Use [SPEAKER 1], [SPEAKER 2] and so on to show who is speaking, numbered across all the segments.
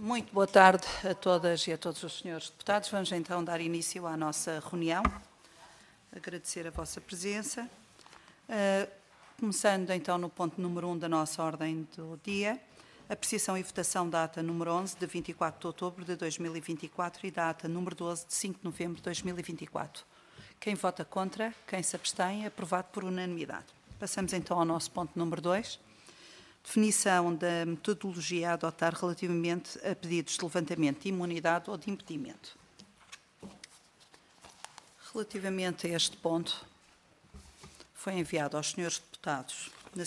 [SPEAKER 1] Muito boa tarde a todas e a todos os senhores deputados. Vamos então dar início à nossa reunião. Agradecer a vossa presença. Começando então no ponto número 1 da nossa ordem do dia, apreciação e votação da ata número 11 de 24 de outubro de 2024 e da ata número 12 de 5 de novembro de 2024. Quem vota contra, quem se abstém, é aprovado por unanimidade. Passamos então ao nosso ponto número 2. Definição da metodologia a adotar relativamente a pedidos de levantamento de imunidade ou de impedimento. Relativamente a este ponto, foi enviado aos senhores deputados, na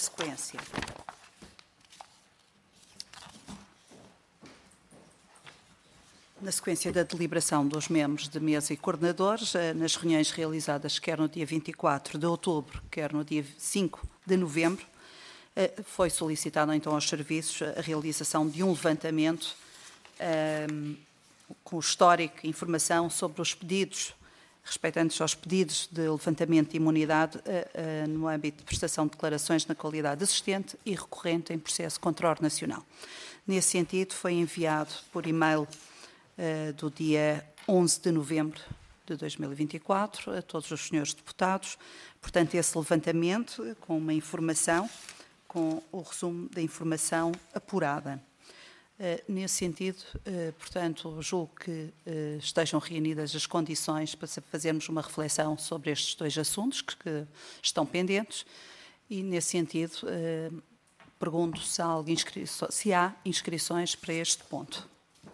[SPEAKER 1] sequência da deliberação dos membros de mesa e coordenadores, nas reuniões realizadas quer no dia 24 de outubro, quer no dia 5 de novembro, foi solicitado então aos serviços a realização de um levantamento com histórico e informação sobre os pedidos, respeitantes aos pedidos de levantamento de imunidade no âmbito de prestação de declarações na qualidade de assistente e recorrente em processo contra a ordem nacional. Nesse sentido, foi enviado por e-mail do dia 11 de novembro de 2024 a todos os senhores deputados. Portanto, esse levantamento com uma informação, com o resumo da informação apurada. Nesse sentido, portanto, julgo que estejam reunidas as condições para fazermos uma reflexão sobre estes dois assuntos que estão pendentes e, nesse sentido, pergunto se há inscrições para este ponto.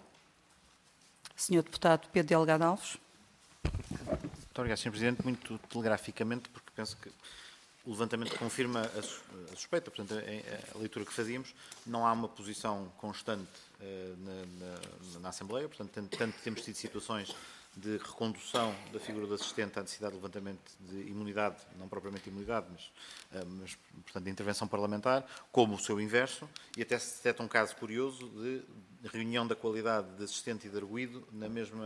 [SPEAKER 1] Senhor Deputado Pedro Delgado Alves.
[SPEAKER 2] Muito obrigado, Sr. Presidente. Muito telegraficamente, porque penso que o levantamento confirma a suspeita, portanto, a leitura que fazíamos, não há uma posição constante na Assembleia, portanto, tanto temos tido situações de recondução da figura do assistente à necessidade de levantamento de imunidade, não propriamente imunidade, mas portanto, de intervenção parlamentar, como o seu inverso, e até se detecta um caso curioso de reunião da qualidade de assistente e de arguido na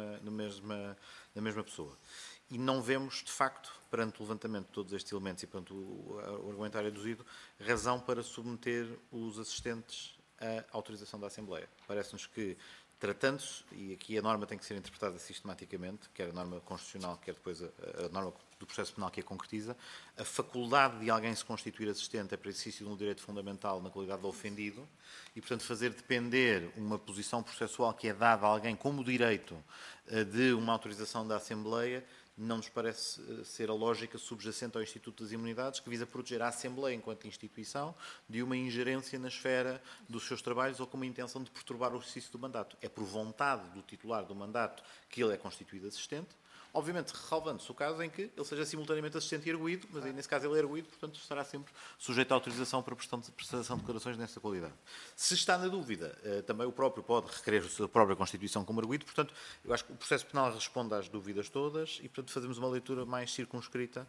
[SPEAKER 2] mesma pessoa. E não vemos, de facto, perante o levantamento de todos estes elementos e perante o argumentário aduzido, razão para submeter os assistentes à autorização da Assembleia. Parece-nos que, tratando-se, e aqui a norma tem que ser interpretada sistematicamente, quer a norma constitucional, quer depois a norma do processo penal que a concretiza, a faculdade de alguém se constituir assistente é para exercício de um direito fundamental na qualidade de ofendido e, portanto, fazer depender uma posição processual que é dada a alguém como direito de uma autorização da Assembleia não nos parece ser a lógica subjacente ao Instituto das Imunidades, que visa proteger a Assembleia, enquanto instituição, de uma ingerência na esfera dos seus trabalhos ou com uma intenção de perturbar o exercício do mandato. É por vontade do titular do mandato que ele é constituído assistente, obviamente relevando-se o caso em que ele seja simultaneamente assistente e arguido, mas aí nesse caso ele é arguido, portanto estará sempre sujeito à autorização para prestação de declarações nessa qualidade. Se está na dúvida, também o próprio pode requerer a sua própria constituição como arguido, portanto eu acho que o processo penal responde às dúvidas todas e portanto fazemos uma leitura mais circunscrita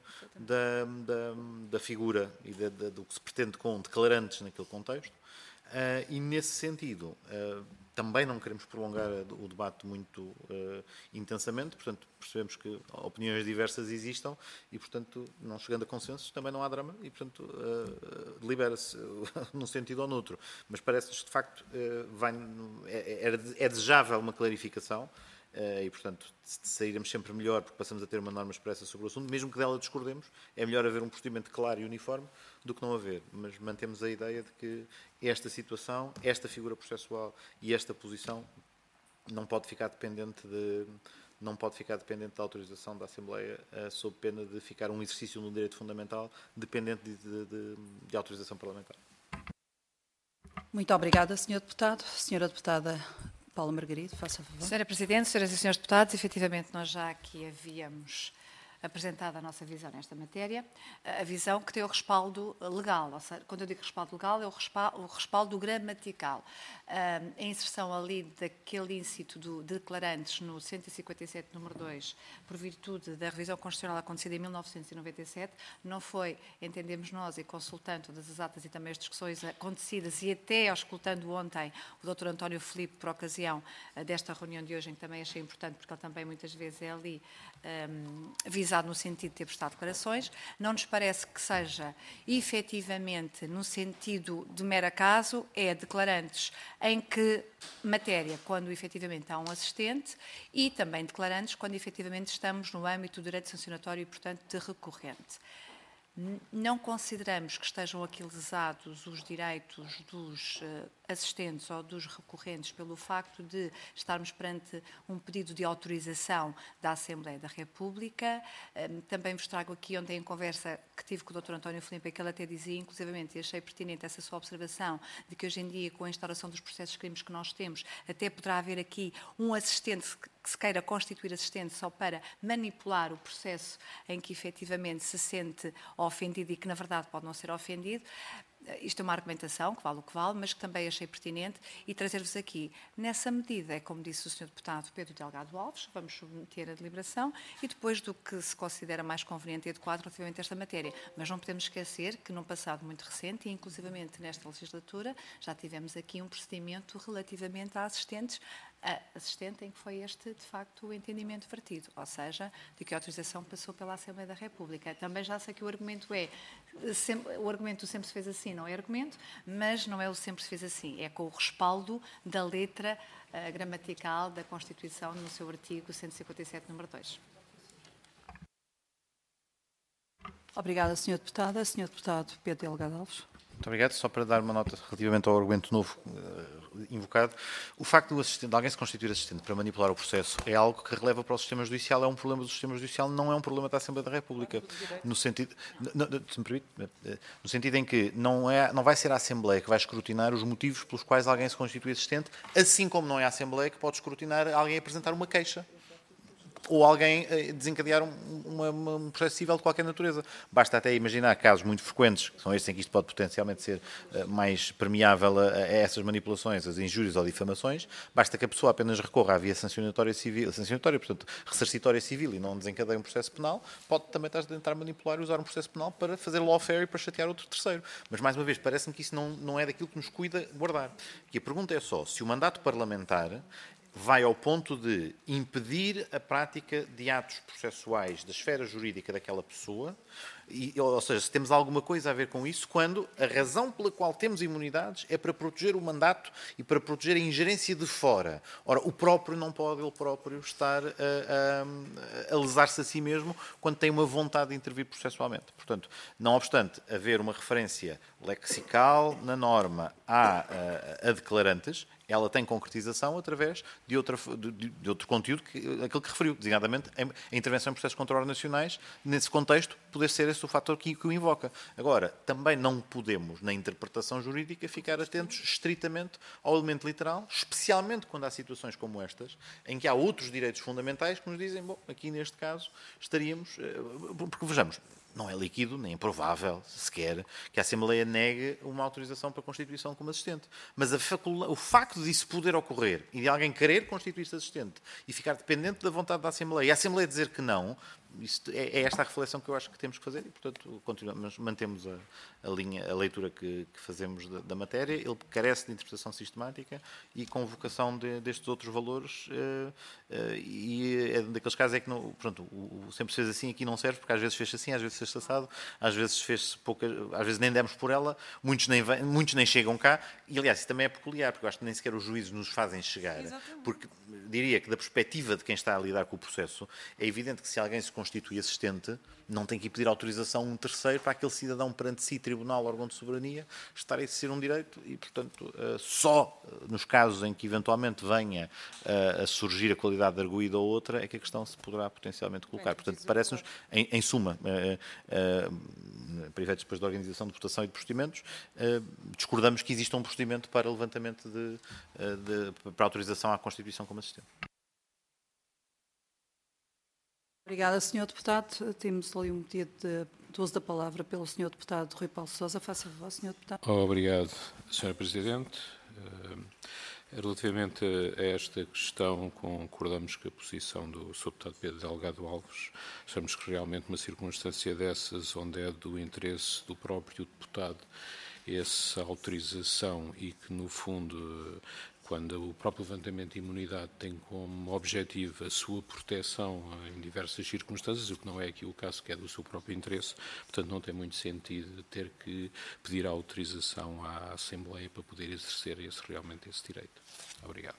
[SPEAKER 2] da figura e do que se pretende com declarantes naquele contexto. E nesse sentido, também não queremos prolongar o debate muito intensamente, portanto percebemos que opiniões diversas existam e, portanto, não chegando a consensos, também não há drama e, portanto, delibera-se num sentido ou noutro. Mas parece-nos que, de facto, é desejável uma clarificação e, portanto, sairemos sempre melhor porque passamos a ter uma norma expressa sobre o assunto, mesmo que dela discordemos, é melhor haver um procedimento claro e uniforme do que não haver, mas mantemos a ideia de que esta situação, esta figura processual e esta posição não pode ficar dependente da autorização da Assembleia sob pena de ficar um exercício de um direito fundamental dependente de autorização parlamentar.
[SPEAKER 1] Muito obrigada, Sr. Deputado. Senhora Deputada Paula Margarido, faça favor.
[SPEAKER 3] Senhora Presidente, senhoras e senhores deputados, efetivamente nós já aqui havíamos apresentado a nossa visão nesta matéria, a visão que tem o respaldo legal, ou seja, quando eu digo respaldo legal, é o respaldo gramatical. A inserção ali daquele íncito de declarantes no 157, número 2, por virtude da revisão constitucional acontecida em 1997, não foi, entendemos nós, e consultando todas as atas e também as discussões acontecidas, e até auscultando ontem o Dr. António Filipe, por ocasião desta reunião de hoje, em que também achei importante, porque ele também muitas vezes é ali visado visado no sentido de ter prestado declarações. Não nos parece que seja efetivamente no sentido de mero acaso, é declarantes em que matéria, quando efetivamente há um assistente, e também declarantes quando efetivamente estamos no âmbito do direito sancionatório e, portanto, de recorrente. Não consideramos que estejam aqui lesados os direitos dos assistentes ou dos recorrentes pelo facto de estarmos perante um pedido de autorização da Assembleia da República. Também vos trago aqui ontem em conversa que tive com o Dr. António Filipe, que ele até dizia, inclusivamente, e achei pertinente essa sua observação, de que hoje em dia, com a instauração dos processos de crimes que nós temos, até poderá haver aqui um assistente que se queira constituir assistente só para manipular o processo em que efetivamente se sente ofendido e que na verdade pode não ser ofendido. Isto é uma argumentação, que vale o que vale, mas que também achei pertinente e trazer-vos aqui. Nessa medida, é como disse o Sr. Deputado Pedro Delgado Alves, vamos submeter a deliberação e depois do que se considera mais conveniente e adequado relativamente a esta matéria. Mas não podemos esquecer que num passado muito recente, e inclusivamente nesta legislatura, já tivemos aqui um procedimento relativamente a assistentes, a assistente em que foi este, de facto, o entendimento vertido, ou seja, de que a autorização passou pela Assembleia da República. Também já sei que o argumento o argumento sempre se fez assim, não é argumento, mas não é o sempre se fez assim, é com o respaldo da letra gramatical da Constituição no seu artigo 157, número 2.
[SPEAKER 1] Obrigada, Sr. Deputada. Sr. Deputado Pedro Delgado Alves.
[SPEAKER 2] Muito obrigado. Só para dar uma nota relativamente ao argumento novo invocado, o facto de alguém se constituir assistente para manipular o processo é algo que releva para o sistema judicial, é um problema do sistema judicial, não é um problema da Assembleia da República. No sentido, se me permite, no sentido em que não vai ser a Assembleia que vai escrutinar os motivos pelos quais alguém se constitui assistente, assim como não é a Assembleia que pode escrutinar alguém a apresentar uma queixa ou alguém desencadear um processo civil de qualquer natureza. Basta até imaginar casos muito frequentes, que são estes em que isto pode potencialmente ser mais permeável a essas manipulações, as injúrias ou difamações, basta que a pessoa apenas recorra à via sancionatória civil, portanto, ressarcitória civil e não desencadeie um processo penal, pode também estar a tentar manipular e usar um processo penal para fazer lawfare e para chatear outro terceiro. Mas, mais uma vez, parece-me que isso não é daquilo que nos cuida guardar. E a pergunta é só, se o mandato parlamentar vai ao ponto de impedir a prática de atos processuais da esfera jurídica daquela pessoa, ou seja, se temos alguma coisa a ver com isso, quando a razão pela qual temos imunidades é para proteger o mandato e para proteger a ingerência de fora. Ora, o próprio não pode ele próprio estar a lesar-se a si mesmo quando tem uma vontade de intervir processualmente. Portanto, não obstante haver uma referência lexical na norma a declarantes, ela tem concretização através de outro conteúdo, aquele que referiu, designadamente a intervenção em processos contra ordens nacionais, nesse contexto, poder ser esse o fator que o invoca. Agora, também não podemos, na interpretação jurídica, ficar atentos estritamente ao elemento literal, especialmente quando há situações como estas, em que há outros direitos fundamentais que nos dizem, bom, aqui neste caso estaríamos... Porque, vejamos, não é líquido, nem provável, sequer, que a Assembleia negue uma autorização para a constituição como assistente. Mas o facto disso poder ocorrer e de alguém querer constituir-se assistente e ficar dependente da vontade da Assembleia e a Assembleia dizer que não, é esta a reflexão que eu acho que temos que fazer e, portanto, mantemos a leitura que fazemos da matéria. Ele carece de interpretação sistemática e convocação destes outros valores e é daqueles casos é que não, pronto, o sempre se fez assim, aqui não serve, porque às vezes fez assim, às vezes fez assado, às vezes fez pouca, às vezes nem demos por ela, muitos nem chegam cá e, aliás, isso também é peculiar, porque eu acho que nem sequer os juízes nos fazem chegar. Exatamente. Porque diria que da perspectiva de quem está a lidar com o processo, é evidente que se alguém se constitui assistente, não tem que ir pedir autorização a um terceiro para aquele cidadão perante si, tribunal, órgão de soberania, estar a exercer um direito e, portanto, só nos casos em que eventualmente venha a surgir a qualidade de arguída ou outra, é que a questão se poderá potencialmente colocar. Portanto, parece-nos, em suma, para efeitos depois da organização de votação e de procedimentos, discordamos que exista um procedimento para levantamento para autorização à Constituição como assistente.
[SPEAKER 1] Obrigada, Sr. Deputado. Temos ali um pedido de uso da palavra pelo Sr. Deputado Rui Paulo Sousa. Faça favor, Sr. Deputado.
[SPEAKER 4] Obrigado, Sra. Presidente. Relativamente a esta questão, concordamos com a posição do Sr. Deputado Pedro Delgado Alves. Achamos que realmente uma circunstância dessas, onde é do interesse do próprio deputado essa autorização e que, no fundo, quando o próprio levantamento de imunidade tem como objetivo a sua proteção em diversas circunstâncias, o que não é aqui o caso, que é do seu próprio interesse, portanto não tem muito sentido ter que pedir a autorização à Assembleia para poder exercer realmente esse direito. Obrigado.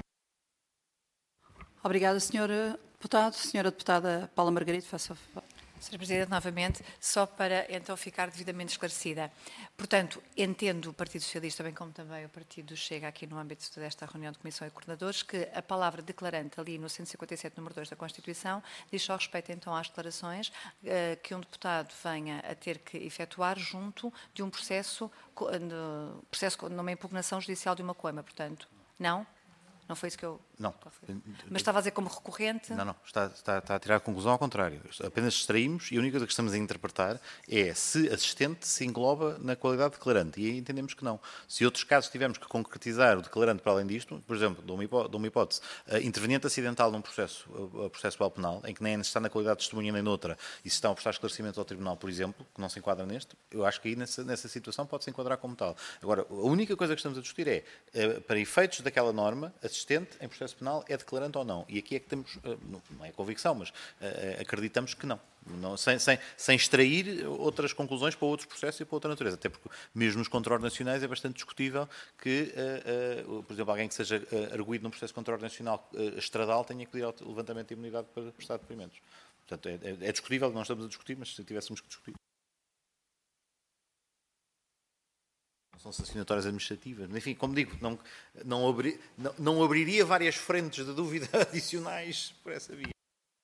[SPEAKER 1] Obrigada, Sr. Deputado. Senhora Deputada Paula Margaride, faça favor.
[SPEAKER 3] Sra. Presidente, novamente, só para então ficar devidamente esclarecida. Portanto, entendo o Partido Socialista, bem como também o Partido Chega aqui no âmbito desta reunião de Comissão e Coordenadores, que a palavra declarante ali no 157, número 2 da Constituição, diz só respeito então às declarações que um deputado venha a ter que efetuar junto de um processo numa impugnação judicial de uma coima. Portanto, não? Não foi isso que eu...
[SPEAKER 2] Não.
[SPEAKER 3] Mas estava a dizer como recorrente?
[SPEAKER 2] Não. Está a tirar a conclusão ao contrário. Apenas extraímos e a única coisa que estamos a interpretar é se assistente se engloba na qualidade de declarante. E aí entendemos que não. Se outros casos tivermos que concretizar o declarante para além disto, por exemplo, de uma hipótese, interveniente acidental num processo penal, em que nem está na qualidade de testemunha nem noutra, e se estão a prestar esclarecimentos ao Tribunal, por exemplo, que não se enquadra neste, eu acho que aí nessa situação pode-se enquadrar como tal. Agora, a única coisa que estamos a discutir é, para efeitos daquela norma, assistente em processo penal é declarante ou não. E aqui é que temos, não é convicção, mas acreditamos que não. Sem extrair outras conclusões para outros processos e para outra natureza. Até porque, mesmo nos controles nacionais, é bastante discutível que, por exemplo, alguém que seja arguido num processo de controle nacional estradal tenha que pedir ao levantamento de imunidade para prestar depoimentos. Portanto, é discutível, não estamos a discutir, mas se tivéssemos que discutir. São sancionatórias administrativas. Enfim, como digo, não abriria várias frentes de dúvida adicionais por essa via.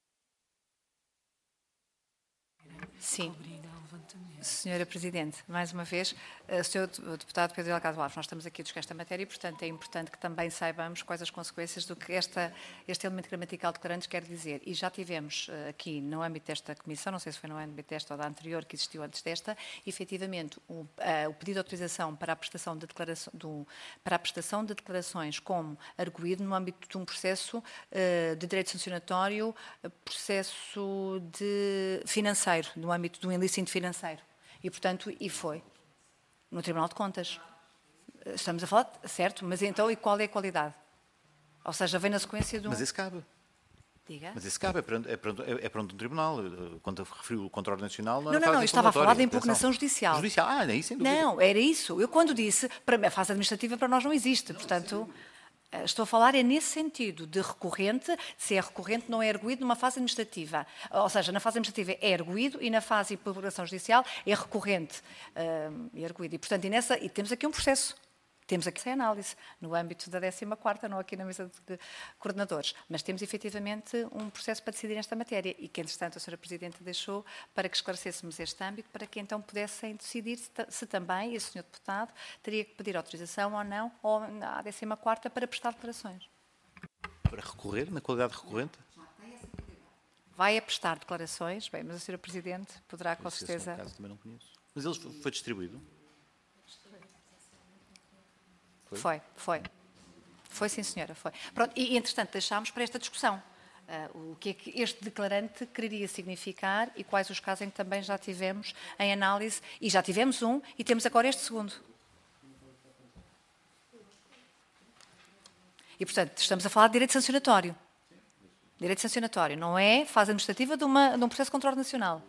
[SPEAKER 3] Sim. Senhora Presidente, mais uma vez, Sr. Deputado Pedro Delgado Alves, nós estamos aqui a discutir esta matéria e, portanto, é importante que também saibamos quais as consequências do que este elemento gramatical declarantes quer dizer. E já tivemos aqui, no âmbito desta comissão, não sei se foi no âmbito desta ou da anterior, que existiu antes desta, efetivamente, o pedido de autorização para a prestação de declarações como arguido no âmbito de um processo de direito sancionatório, processo financeiro, no âmbito de um ilícito financeiro. E, portanto, foi no Tribunal de Contas. Estamos a falar, certo, mas então, e qual é a qualidade? Ou seja, vem na sequência de um...
[SPEAKER 2] Mas esse cabe.
[SPEAKER 3] Diga.
[SPEAKER 2] Mas esse cabe, é perante um tribunal. Quando referiu o controle nacional...
[SPEAKER 3] Não, eu estava a falar da impugnação judicial.
[SPEAKER 2] Judicial, não é isso, sem dúvida.
[SPEAKER 3] Não, era isso. Eu quando disse, para a fase administrativa para nós não existe, portanto... Estou a falar nesse sentido, de recorrente, se é recorrente não é arguido numa fase administrativa. Ou seja, na fase administrativa é arguido e na fase de impugnação judicial é recorrente e arguido. E, portanto, e temos aqui um processo. Temos aqui essa análise no âmbito da 14ª, não aqui na mesa de coordenadores. Mas temos, efetivamente, um processo para decidir esta matéria e que, entretanto, a Sra. Presidente deixou para que esclarecêssemos este âmbito, para que, então, pudessem decidir se também, e o Sr. Deputado, teria que pedir autorização ou não à 14ª para prestar declarações.
[SPEAKER 2] Para recorrer, na qualidade de recorrente?
[SPEAKER 3] Vai a prestar declarações, bem, mas a Sra. Presidente poderá, com certeza...
[SPEAKER 2] Caso também não conheço. Mas ele foi distribuído?
[SPEAKER 3] Foi, sim, senhora, foi. Pronto, e, entretanto, deixámos para esta discussão o que é que este declarante quereria significar e quais os casos em que também já tivemos em análise, e já tivemos um, e temos agora este segundo. E, portanto, estamos a falar de direito sancionatório. Direito sancionatório, não é fase administrativa de um processo de controle nacional.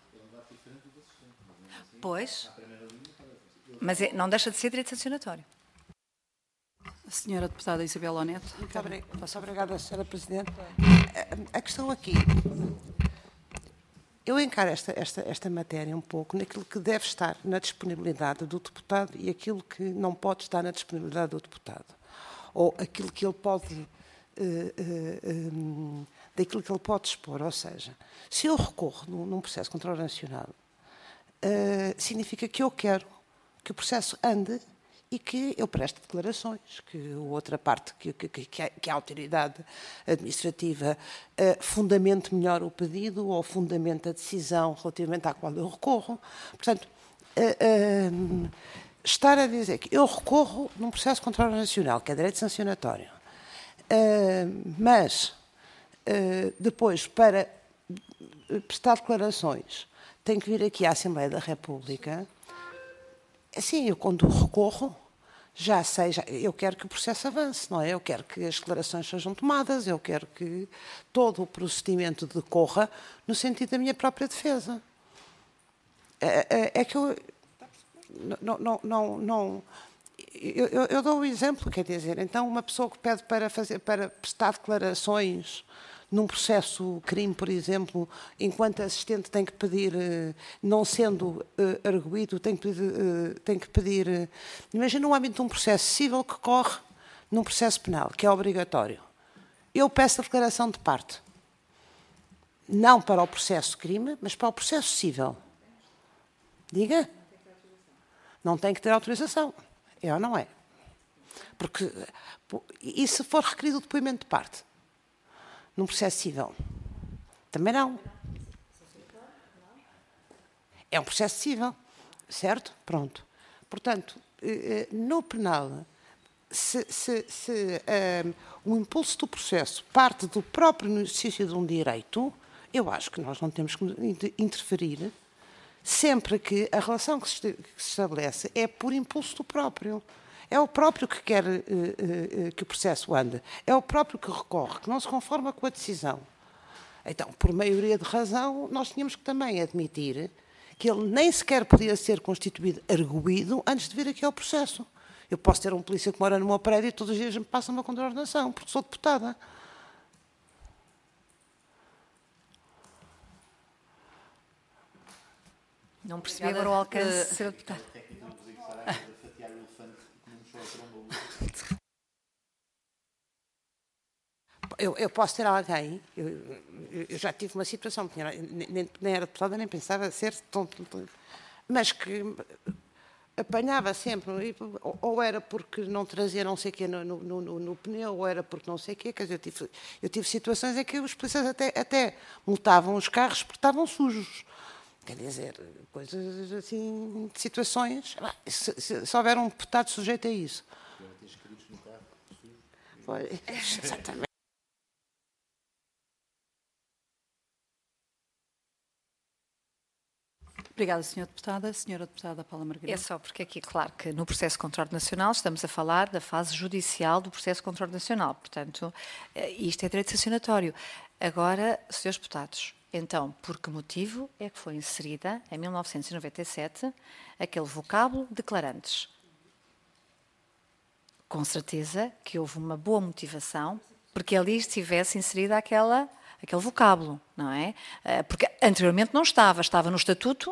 [SPEAKER 3] Pois, mas não deixa de ser direito sancionatório.
[SPEAKER 1] A senhora deputada Isabel Oneto.
[SPEAKER 5] Muito obrigada, Sra. Presidente. A questão aqui, eu encaro esta matéria um pouco naquilo que deve estar na disponibilidade do deputado e aquilo que não pode estar na disponibilidade do deputado. Ou aquilo que ele pode, daquilo que ele pode expor. Ou seja, se eu recorro num processo de controle nacional, significa que eu quero que o processo ande e que eu preste declarações, que a outra parte, que a autoridade administrativa fundamente melhor o pedido ou fundamente a decisão relativamente à qual eu recorro. Portanto, estar a dizer que eu recorro num processo de controle nacional, que é direito sancionatório, mas depois, para prestar declarações, tenho que vir aqui à Assembleia da República. Assim, eu quando recorro, eu quero que o processo avance, não é? Eu quero que as declarações sejam tomadas, eu quero que todo o procedimento decorra no sentido da minha própria defesa. É que eu eu dou o exemplo, quer dizer, então uma pessoa que pede para prestar declarações num processo crime, por exemplo, enquanto assistente tem que pedir, não sendo arguido, tem que pedir, imagina no âmbito de um processo civil que corre num processo penal, que é obrigatório. Eu peço a declaração de parte, não para o processo crime, mas para o processo civil. Diga? Não tem que ter autorização. É ou não é? Porque, e se for requerido o depoimento de parte? Num processo civil? Também não. É um processo civil, certo? Pronto. Portanto, no penal, se o impulso do processo parte do próprio exercício de um direito, eu acho que nós não temos que interferir sempre que a relação que se estabelece é por impulso do próprio. É o próprio que quer que o processo ande. É o próprio que recorre, que não se conforma com a decisão. Então, por maioria de razão, nós tínhamos que também admitir que ele nem sequer podia ser constituído arguído antes de vir aqui ao processo. Eu posso ter um polícia que mora no meu prédio e todos os dias me passa uma contraordenação, porque sou deputada.
[SPEAKER 3] Não percebi agora o alcance de ser deputado.
[SPEAKER 5] Eu posso ter alguém, eu já tive uma situação, nem era deputada, nem pensava ser tonto, mas que apanhava sempre, ou era porque não trazia não sei o quê no pneu, ou era porque não sei o quê, quer dizer, eu tive situações em que os policiais até multavam os carros porque estavam sujos. Quer dizer, coisas assim, situações, se houver um deputado sujeito a isso. Foi, exatamente.
[SPEAKER 1] Obrigada, Sra. Deputada. Sra. Deputada Paula Margarida.
[SPEAKER 3] É só porque aqui, claro, que no processo de controle nacional estamos a falar da fase judicial do processo de controle nacional. Portanto, isto é direito sancionatório. Agora, Srs. Deputados, então, por que motivo é que foi inserida, em 1997, aquele vocábulo declarantes? Com certeza que houve uma boa motivação porque ali estivesse inserida aquele vocábulo, não é? Porque anteriormente não estava, estava no estatuto.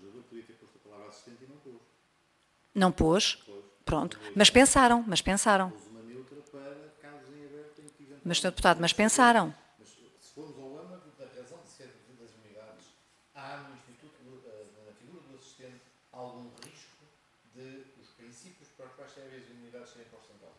[SPEAKER 3] Não pôs, pronto. Mas pensaram. Mas, Sr. Deputado, mas pensaram.
[SPEAKER 2] Se formos ao âmbito da razão de ser das unidades, há no Instituto, na figura do assistente, algum risco de os princípios para os quais servem as unidades serem constatados?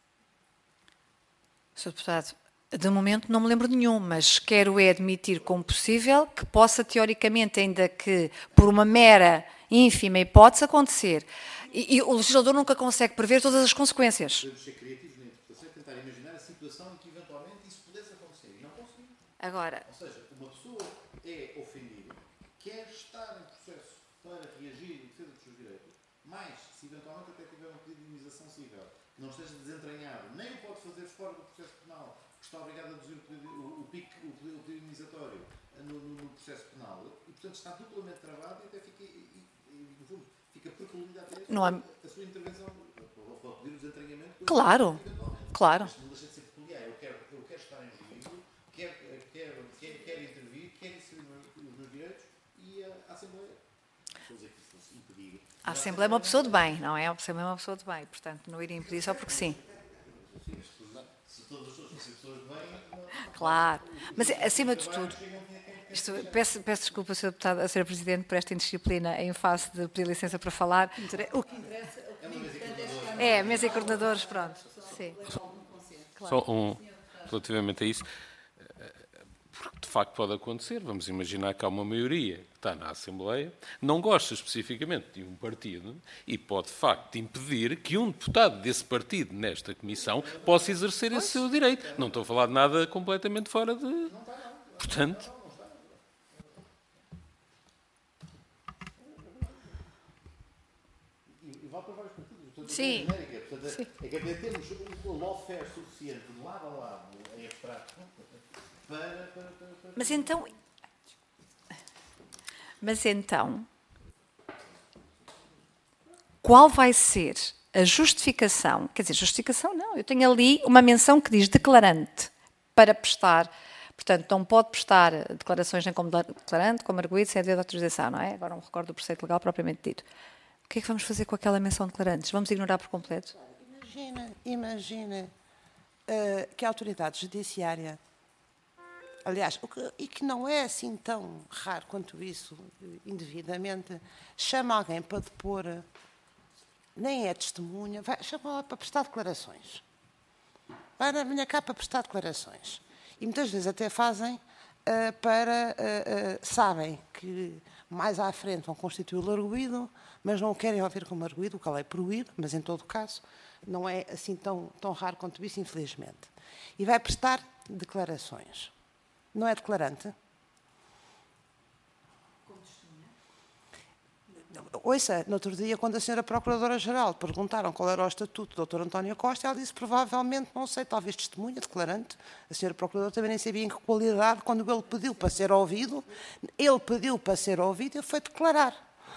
[SPEAKER 3] Sr. Deputado, de momento não me lembro de nenhum, mas quero admitir como possível que possa, teoricamente, ainda que por uma mera, ínfima hipótese, acontecer. E o legislador nunca consegue prever todas as consequências.
[SPEAKER 2] Podemos ser criativos na interpretação e tentar imaginar a situação em que, eventualmente, isso pudesse acontecer. E não conseguimos.
[SPEAKER 3] Agora,
[SPEAKER 2] ou seja, uma pessoa é ofendida, quer estar em processo para reagir em defesa dos seus direitos, mas, se eventualmente até tiver um pedido de indenização civil, que não esteja desentranhado, nem o pode fazer fora do processo penal, que está obrigado a deduzir o pedido indenizatório no processo penal, e, portanto, está duplamente travado e até fica precluída até a sua intervenção para pedir o desentranhamento.
[SPEAKER 3] claro.
[SPEAKER 2] Mas não deixa de ser peculiar. Eu quero estar em juízo, quero intervir, quero inserir os meus direitos e a Assembleia.
[SPEAKER 3] A Assembleia é uma pessoa de bem, não é? A Assembleia é uma pessoa de bem, portanto, não iria impedir só porque sim.
[SPEAKER 2] Se todas as pessoas fossem pessoas de bem...
[SPEAKER 3] Claro. Mas, acima de tudo, peço desculpa, Sr. Deputado, a Sra. Presidente, por esta indisciplina em face de pedir licença para falar.
[SPEAKER 1] O que interessa
[SPEAKER 3] é a mesa e coordenadores, pronto. Sim.
[SPEAKER 4] Só relativamente a isso, porque de facto pode acontecer, vamos imaginar que há uma maioria que está na Assembleia, não gosta especificamente de um partido e pode de facto impedir que um deputado desse partido nesta comissão possa exercer esse seu direito. Não estou a falar de nada completamente fora de... Portanto...
[SPEAKER 2] E vale para vários partidos.
[SPEAKER 3] Sim.
[SPEAKER 2] Portanto, é que até temos um lawfare suficiente de lado a lado em abstrato para...
[SPEAKER 3] Mas então, qual vai ser a justificação? Quer dizer, justificação não. Eu tenho ali uma menção que diz declarante para prestar. Portanto, não pode prestar declarações nem como declarante, como arguido, sem haver autorização, não é? Agora não me recordo do preceito legal propriamente dito. O que é que vamos fazer com aquela menção de declarantes? Vamos ignorar por completo?
[SPEAKER 5] Imagina que a autoridade judiciária, aliás, e que não é assim tão raro quanto isso, indevidamente, chama alguém para depor, nem é testemunha, chama-la para prestar declarações. Vai na minha cá para prestar declarações. E muitas vezes até fazem sabem que mais à frente vão constituir o arguido, mas não o querem ouvir como arguido, o que a lei proíbe, mas em todo caso não é assim tão raro quanto isso, infelizmente. E vai prestar declarações. Não é declarante?
[SPEAKER 3] Como testemunha?
[SPEAKER 5] Ouça, no outro dia, quando a senhora Procuradora-Geral perguntaram qual era o estatuto do Dr. António Costa, ela disse provavelmente, não sei, talvez testemunha, declarante. A senhora Procuradora também nem sabia em que qualidade, quando ele pediu para ser ouvido, e foi declarar.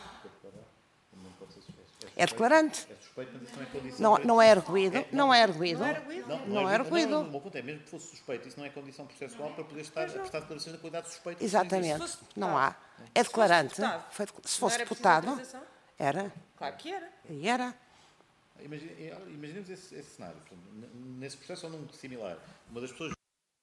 [SPEAKER 5] É declarante. Não é arguido. Não é arguido. Não é arguido.
[SPEAKER 2] O meu ponto é, mesmo que fosse suspeito, isso não é condição processual para poder estar a prestar declarações da qualidade de suspeito.
[SPEAKER 5] Exatamente. Não há. É declarante. Se fosse deputado, era.
[SPEAKER 6] Claro que era.
[SPEAKER 5] E era.
[SPEAKER 2] Imaginemos esse cenário. Nesse processo ou num similar, uma das pessoas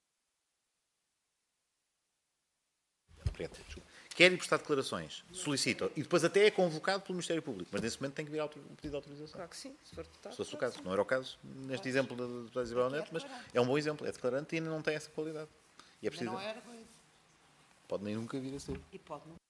[SPEAKER 2] quer ir prestar declarações, solicita e depois até é convocado pelo Ministério Público, mas nesse momento tem que vir o pedido de autorização.
[SPEAKER 6] Claro que sim, se for deputado.
[SPEAKER 2] Se fosse o caso. Não era o caso neste exemplo da deputada Isabel Neto, mas é um bom exemplo. É declarante e ainda não tem essa qualidade. E é preciso...
[SPEAKER 5] Não é arguido.
[SPEAKER 2] Pode nem nunca vir a ser.
[SPEAKER 5] E pode não.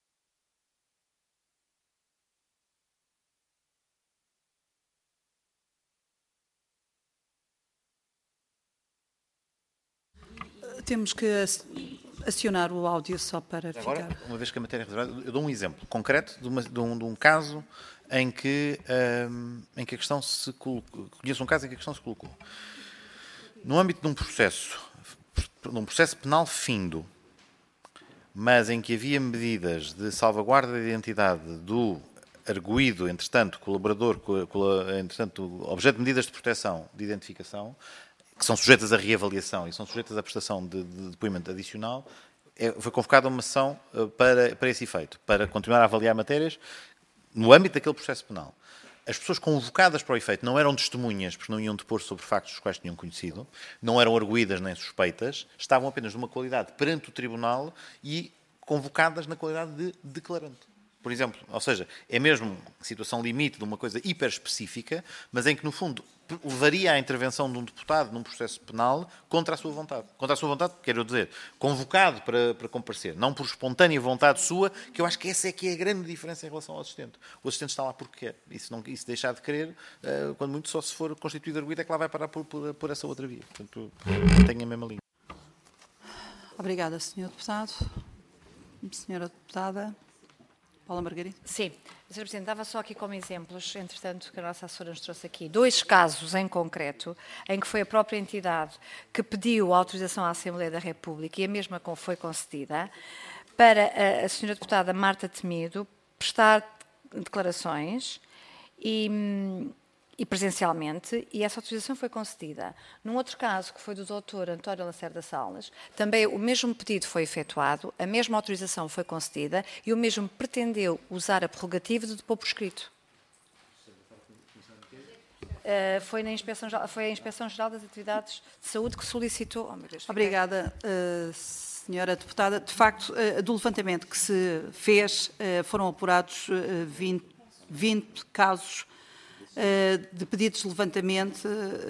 [SPEAKER 1] Temos que acionar o áudio só para
[SPEAKER 2] Agora,
[SPEAKER 1] ficar...
[SPEAKER 2] uma vez que a matéria é reservada, eu dou um exemplo concreto de um caso em que a questão se colocou. Conheço um caso em que a questão se colocou. No âmbito de um processo penal findo, mas em que havia medidas de salvaguarda da identidade do arguido, entretanto, colaborador, entretanto, objeto de medidas de proteção de identificação, que são sujeitas a reavaliação e são sujeitas à prestação de depoimento adicional, foi convocada uma sessão para esse efeito, para continuar a avaliar matérias no âmbito daquele processo penal. As pessoas convocadas para o efeito não eram testemunhas, porque não iam depor sobre factos dos quais tinham conhecido, não eram arguidas nem suspeitas, estavam apenas numa qualidade perante o tribunal e convocadas na qualidade de declarante. Por exemplo, ou seja, é mesmo situação limite de uma coisa hiper específica, mas em que, no fundo, levaria à intervenção de um deputado num processo penal contra a sua vontade. Contra a sua vontade, quero dizer, convocado para comparecer, não por espontânea vontade sua, que eu acho que essa é que é a grande diferença em relação ao assistente. O assistente está lá porque quer. E se deixar de querer, quando muito só se for constituído arguido, é que lá vai parar por essa outra via. Portanto, tenho a mesma linha.
[SPEAKER 1] Obrigada, Sr. Deputado. Senhora Deputada Paula Margarida.
[SPEAKER 3] Sim. Sr. Presidente, dava só aqui como exemplos, entretanto, que a nossa assessora nos trouxe aqui, 2 casos em concreto, em que foi a própria entidade que pediu a autorização à Assembleia da República e a mesma foi concedida, para a Sra. Deputada Marta Temido prestar declarações e presencialmente, e essa autorização foi concedida. Num outro caso, que foi do Dr. António Lacerda Salles, também o mesmo pedido foi efetuado, a mesma autorização foi concedida e o mesmo pretendeu usar a prerrogativa de depor por escrito. Foi a Inspeção-Geral das Atividades de Saúde que solicitou... Oh, meu Deus,
[SPEAKER 1] obrigada, Senhora Deputada. De facto, do levantamento que se fez, foram apurados 20 casos de pedidos de levantamento,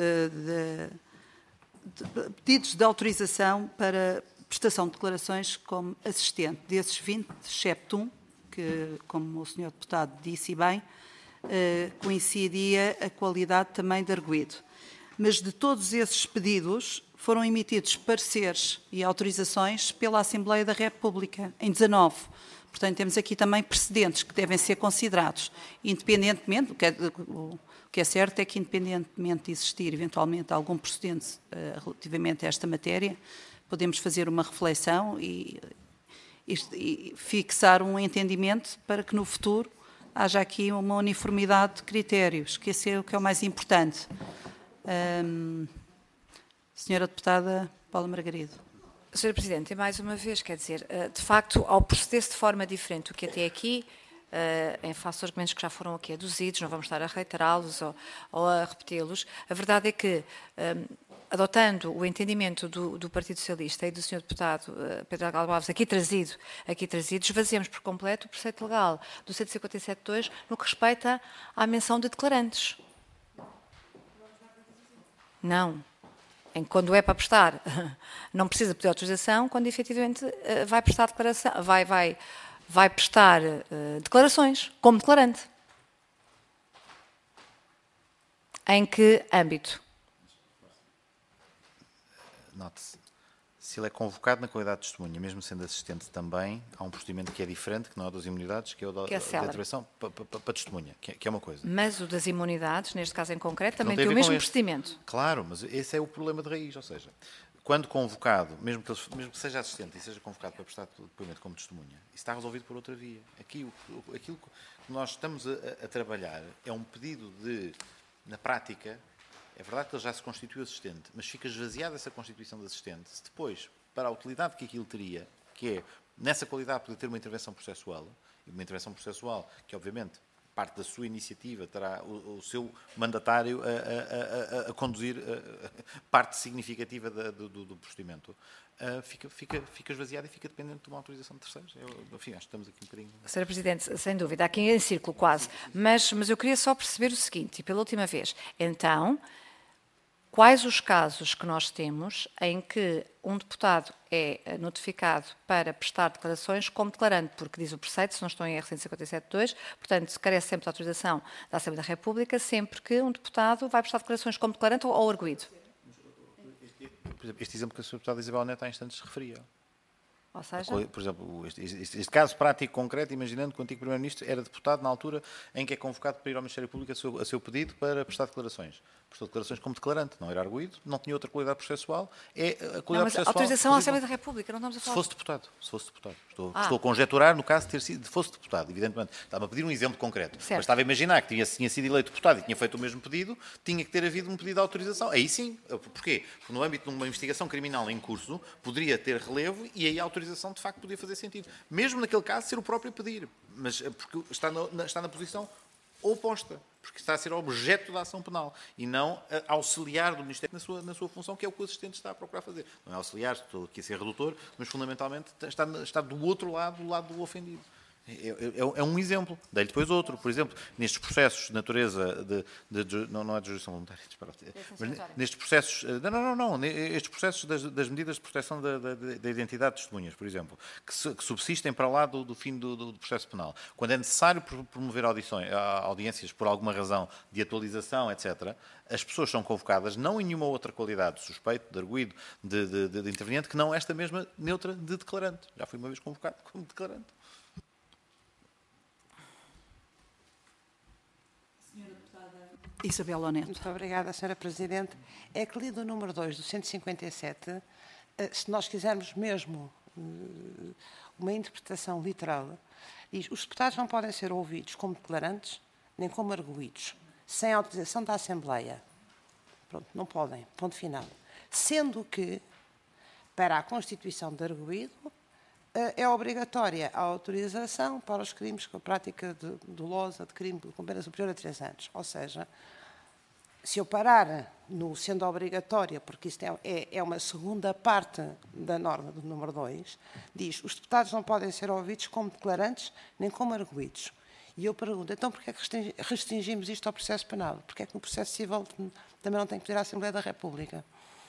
[SPEAKER 1] de pedidos de autorização para prestação de declarações como assistente. Desses 20, excepto um, que, como o Sr. Deputado disse bem, coincidia a qualidade também de arguido. Mas de todos esses pedidos foram emitidos pareceres e autorizações pela Assembleia da República, em 19. Portanto, temos aqui também precedentes que devem ser considerados, independentemente do que que é certo é que, independentemente de existir eventualmente algum precedente relativamente a esta matéria, podemos fazer uma reflexão e fixar um entendimento para que no futuro haja aqui uma uniformidade de critérios, que esse é o que é o mais importante. Senhora Deputada Paula Margarido.
[SPEAKER 3] Senhora Presidente, e mais uma vez, quer dizer, de facto, ao proceder-se de forma diferente do que até aqui, em face dos argumentos que já foram aqui aduzidos, não vamos estar a reiterá-los ou a repeti-los, a verdade é que, adotando o entendimento do Partido Socialista e do Sr. Deputado Pedro Galvão Alves, aqui trazido, esvaziamos por completo o preceito legal do 157.2 no que respeita à menção de declarantes. Não. Quando é para prestar, não precisa pedir autorização, quando efetivamente vai prestar declaração, vai prestar declarações como declarante. Em que âmbito?
[SPEAKER 2] Note-se, se ele é convocado na qualidade de testemunha, mesmo sendo assistente também, há um procedimento que é diferente, que não é o das imunidades, que é o da intervenção para testemunha, que é uma coisa.
[SPEAKER 3] Mas o das imunidades, neste caso em concreto, também tem o mesmo procedimento.
[SPEAKER 2] Claro, mas esse é o problema de raiz, ou seja, quando convocado, mesmo que seja assistente e seja convocado para prestar depoimento como testemunha, isso está resolvido por outra via. Aqui, aquilo que nós estamos a trabalhar é um pedido de, na prática, é verdade que ele já se constituiu assistente, mas fica esvaziada essa constituição de assistente, se depois, para a utilidade que aquilo teria, que é, nessa qualidade, poder ter uma intervenção processual, e uma intervenção processual que, obviamente, parte da sua iniciativa terá o seu mandatário a conduzir parte significativa do procedimento, fica esvaziada e fica dependente de uma autorização de terceiros. Enfim, acho que estamos aqui um bocadinho...
[SPEAKER 3] Sra. Presidente, sem dúvida, aqui em círculo quase, mas eu queria só perceber o seguinte, e pela última vez, então, quais os casos que nós temos em que um deputado é notificado para prestar declarações como declarante, porque diz o preceito, se não estou em R 157.2, portanto, carece sempre de autorização da Assembleia da República, sempre que um deputado vai prestar declarações como declarante ou arguido.
[SPEAKER 2] Por exemplo, este exemplo que a Sra. Deputada Isabel Neto há instantes referia.
[SPEAKER 3] Ou seja?
[SPEAKER 2] Por exemplo, este caso prático concreto, imaginando que o antigo Primeiro-Ministro era deputado na altura em que é convocado para ir ao Ministério Público a seu pedido para prestar declarações. Prestou declarações como declarante, não era arguido, não tinha outra qualidade processual. A qualidade
[SPEAKER 3] não, mas
[SPEAKER 2] processual,
[SPEAKER 3] autorização à Assembleia da República, não estamos a falar...
[SPEAKER 2] Se fosse deputado. Estou a conjecturar no caso de ter sido, fosse deputado, evidentemente. Estava a pedir um exemplo concreto.
[SPEAKER 3] Certo.
[SPEAKER 2] Mas estava a imaginar que tinha sido eleito deputado e tinha feito o mesmo pedido, tinha que ter havido um pedido de autorização. Aí sim. Porquê? Porque no âmbito de uma investigação criminal em curso, poderia ter relevo e aí a autorização de facto podia fazer sentido. Mesmo naquele caso, ser o próprio a pedir. Mas porque está na posição oposta, porque está a ser objeto da ação penal e não auxiliar do Ministério na sua função, que é o que o assistente está a procurar fazer. Não é auxiliar, estou aqui a ser redutor, mas fundamentalmente está do outro lado, do lado do ofendido. É um exemplo. Dei-lhe depois outro. Por exemplo, nestes processos de natureza não é de jurisdição voluntária, mas nestes processos... Não. Estes processos das medidas de proteção da identidade de testemunhas, por exemplo, que subsistem para lá do fim do processo penal. Quando é necessário promover audiências por alguma razão de atualização, etc., as pessoas são convocadas não em nenhuma outra qualidade de suspeito, de arguido, de interveniente, que não esta mesma neutra de declarante. Já fui uma vez convocado como declarante.
[SPEAKER 1] Isabel Neto.
[SPEAKER 5] Muito obrigada, Sra. Presidente. É que lido o número 2 do 157, se nós quisermos mesmo uma interpretação literal, diz: os deputados não podem ser ouvidos como declarantes nem como arguidos, sem autorização da Assembleia. Pronto, não podem. Ponto final. Sendo que, para a constituição de arguido, é obrigatória a autorização para os crimes com a prática dolosa de crime com pena superior a 3 anos. Ou seja, se eu parar no sendo obrigatória, porque isto é uma segunda parte da norma do número 2, diz: os deputados não podem ser ouvidos como declarantes nem como arguidos. E eu pergunto, então porquê é que restringimos isto ao processo penal? Porquê é que no processo civil também não tem que pedir à Assembleia da República?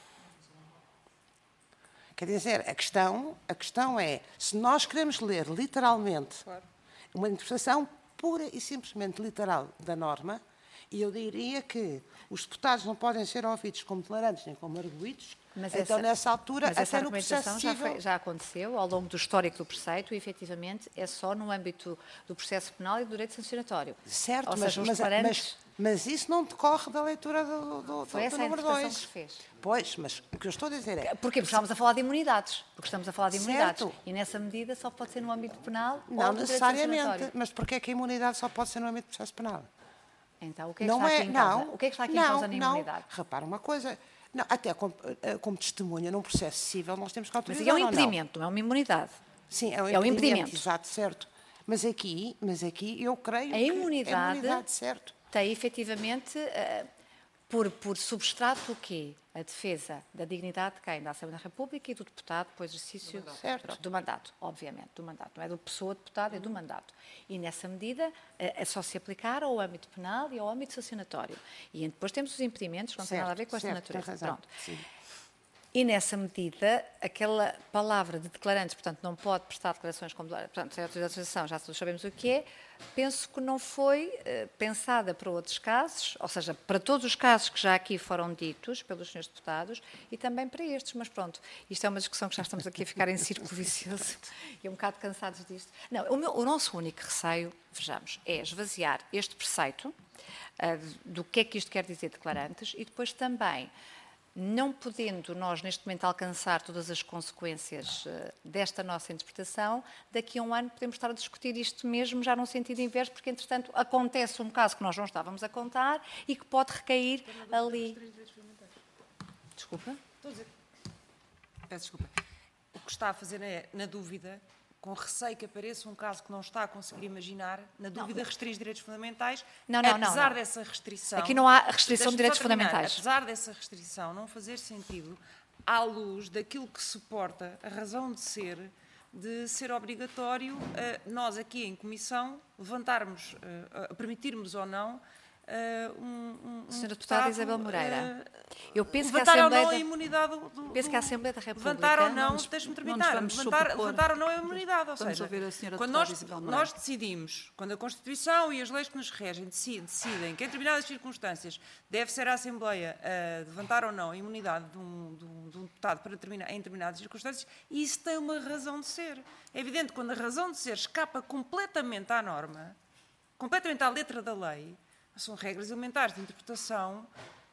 [SPEAKER 5] Quer dizer, a questão é, se nós queremos ler literalmente uma interpretação pura e simplesmente literal da norma, e eu diria que os deputados não podem ser ouvidos como declarantes nem como arguidos, Então, nessa altura,
[SPEAKER 3] mas essa
[SPEAKER 5] até no processo
[SPEAKER 3] argumentação
[SPEAKER 5] civil...
[SPEAKER 3] já aconteceu ao longo do histórico do preceito e, efetivamente, é só no âmbito do processo penal e do direito sancionatório.
[SPEAKER 5] Certo,
[SPEAKER 3] ou seja, os declarantes...
[SPEAKER 5] mas isso não decorre da leitura do
[SPEAKER 3] Foi essa a
[SPEAKER 5] número
[SPEAKER 3] interpretação
[SPEAKER 5] 2.
[SPEAKER 3] que se fez.
[SPEAKER 5] Pois, mas o que eu estou a dizer é...
[SPEAKER 3] Porque estamos a falar de imunidades. Porque estamos a falar de imunidades.
[SPEAKER 5] Certo.
[SPEAKER 3] E, nessa medida, só pode ser no âmbito penal ou
[SPEAKER 5] Não
[SPEAKER 3] do direito
[SPEAKER 5] necessariamente,
[SPEAKER 3] sancionatório.
[SPEAKER 5] mas porquê é que a imunidade só pode ser no âmbito do processo penal?
[SPEAKER 3] Então, o que é que está aqui em causa?
[SPEAKER 5] Não,
[SPEAKER 3] O que é que está aqui em causa na imunidade?
[SPEAKER 5] Repara uma coisa, não, até como testemunha num processo civil nós temos que
[SPEAKER 3] Mas
[SPEAKER 5] autorizar.
[SPEAKER 3] é um impedimento, não é uma imunidade.
[SPEAKER 5] Sim, é um
[SPEAKER 3] É um
[SPEAKER 5] impedimento.
[SPEAKER 3] impedimento.
[SPEAKER 5] Exato, certo. Mas aqui eu creio
[SPEAKER 3] A imunidade,
[SPEAKER 5] que é imunidade, certo.
[SPEAKER 3] tem efetivamente por substrato o quê? A defesa da dignidade de quem? Da Assembleia da República e do deputado, depois do exercício do mandato, obviamente, do mandato. Não é da pessoa deputada, é do mandato. E nessa medida é só se aplicar ao âmbito penal e ao âmbito sancionatório. E depois temos os impedimentos que não têm nada a ver com esta natureza.
[SPEAKER 5] Tem razão.
[SPEAKER 3] Pronto.
[SPEAKER 5] Sim.
[SPEAKER 3] E nessa medida, aquela palavra de declarantes, portanto, não pode prestar declarações como... Portanto, sem autorização, já todos sabemos o que é, penso que não foi pensada para outros casos, ou seja, para todos os casos que já aqui foram ditos pelos senhores deputados e também para estes, mas pronto, isto é uma discussão que já estamos aqui a ficar em círculo vicioso e um bocado cansados disto. Não, o nosso único receio, vejamos, é esvaziar este preceito do que é que isto quer dizer declarantes e depois também... Não podendo nós, neste momento, alcançar todas as consequências desta nossa interpretação, daqui a um ano podemos estar a discutir isto mesmo, já num sentido inverso, porque, entretanto, acontece um caso que nós não estávamos a contar e que pode recair ali. Desculpa?
[SPEAKER 6] Peço desculpa. O que está a fazer é, na dúvida, com receio que apareça um caso que não está a conseguir imaginar, na dúvida restringe direitos fundamentais, apesar dessa restrição...
[SPEAKER 3] Aqui não há restrição de direitos fundamentais.
[SPEAKER 6] Apesar dessa restrição não fazer sentido à luz daquilo que suporta a razão de ser obrigatório nós aqui em comissão levantarmos, permitirmos ou não
[SPEAKER 3] Senhora Deputada Isabel Moreira, eu penso que a
[SPEAKER 6] levantar ou
[SPEAKER 3] Assembleia
[SPEAKER 6] não
[SPEAKER 3] da...
[SPEAKER 6] a imunidade
[SPEAKER 3] penso que a Assembleia da República...
[SPEAKER 6] Levantar ou não, deixe-me terminar, levantar ou não a imunidade, ou seja, quando nós decidimos, quando a Constituição e as leis que nos regem decidem que em determinadas circunstâncias deve ser a Assembleia levantar ou não a imunidade de um deputado em determinadas circunstâncias, isso tem uma razão de ser. É evidente que quando a razão de ser escapa completamente à norma, completamente à letra da lei, são regras elementares de interpretação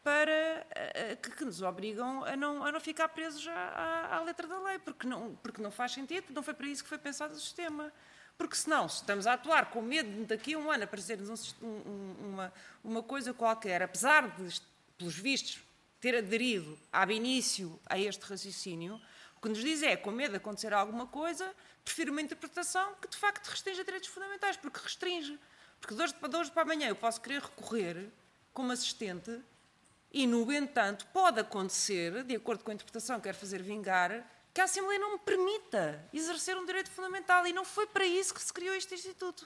[SPEAKER 6] que nos obrigam a não ficar presos à letra da lei, porque não faz sentido, não foi para isso que foi pensado o sistema. Porque senão, se estamos a atuar com medo de daqui a um ano aparecer-nos uma coisa qualquer, apesar de, pelos vistos, ter aderido ab início a este raciocínio, o que nos diz é, com medo de acontecer alguma coisa, prefiro uma interpretação que de facto restringe direitos fundamentais, porque restringe. Porque de hoje para amanhã eu posso querer recorrer como assistente e, no entanto, pode acontecer, de acordo com a interpretação que quero fazer vingar, que a Assembleia não me permita exercer um direito fundamental. E não foi para isso que se criou este Instituto.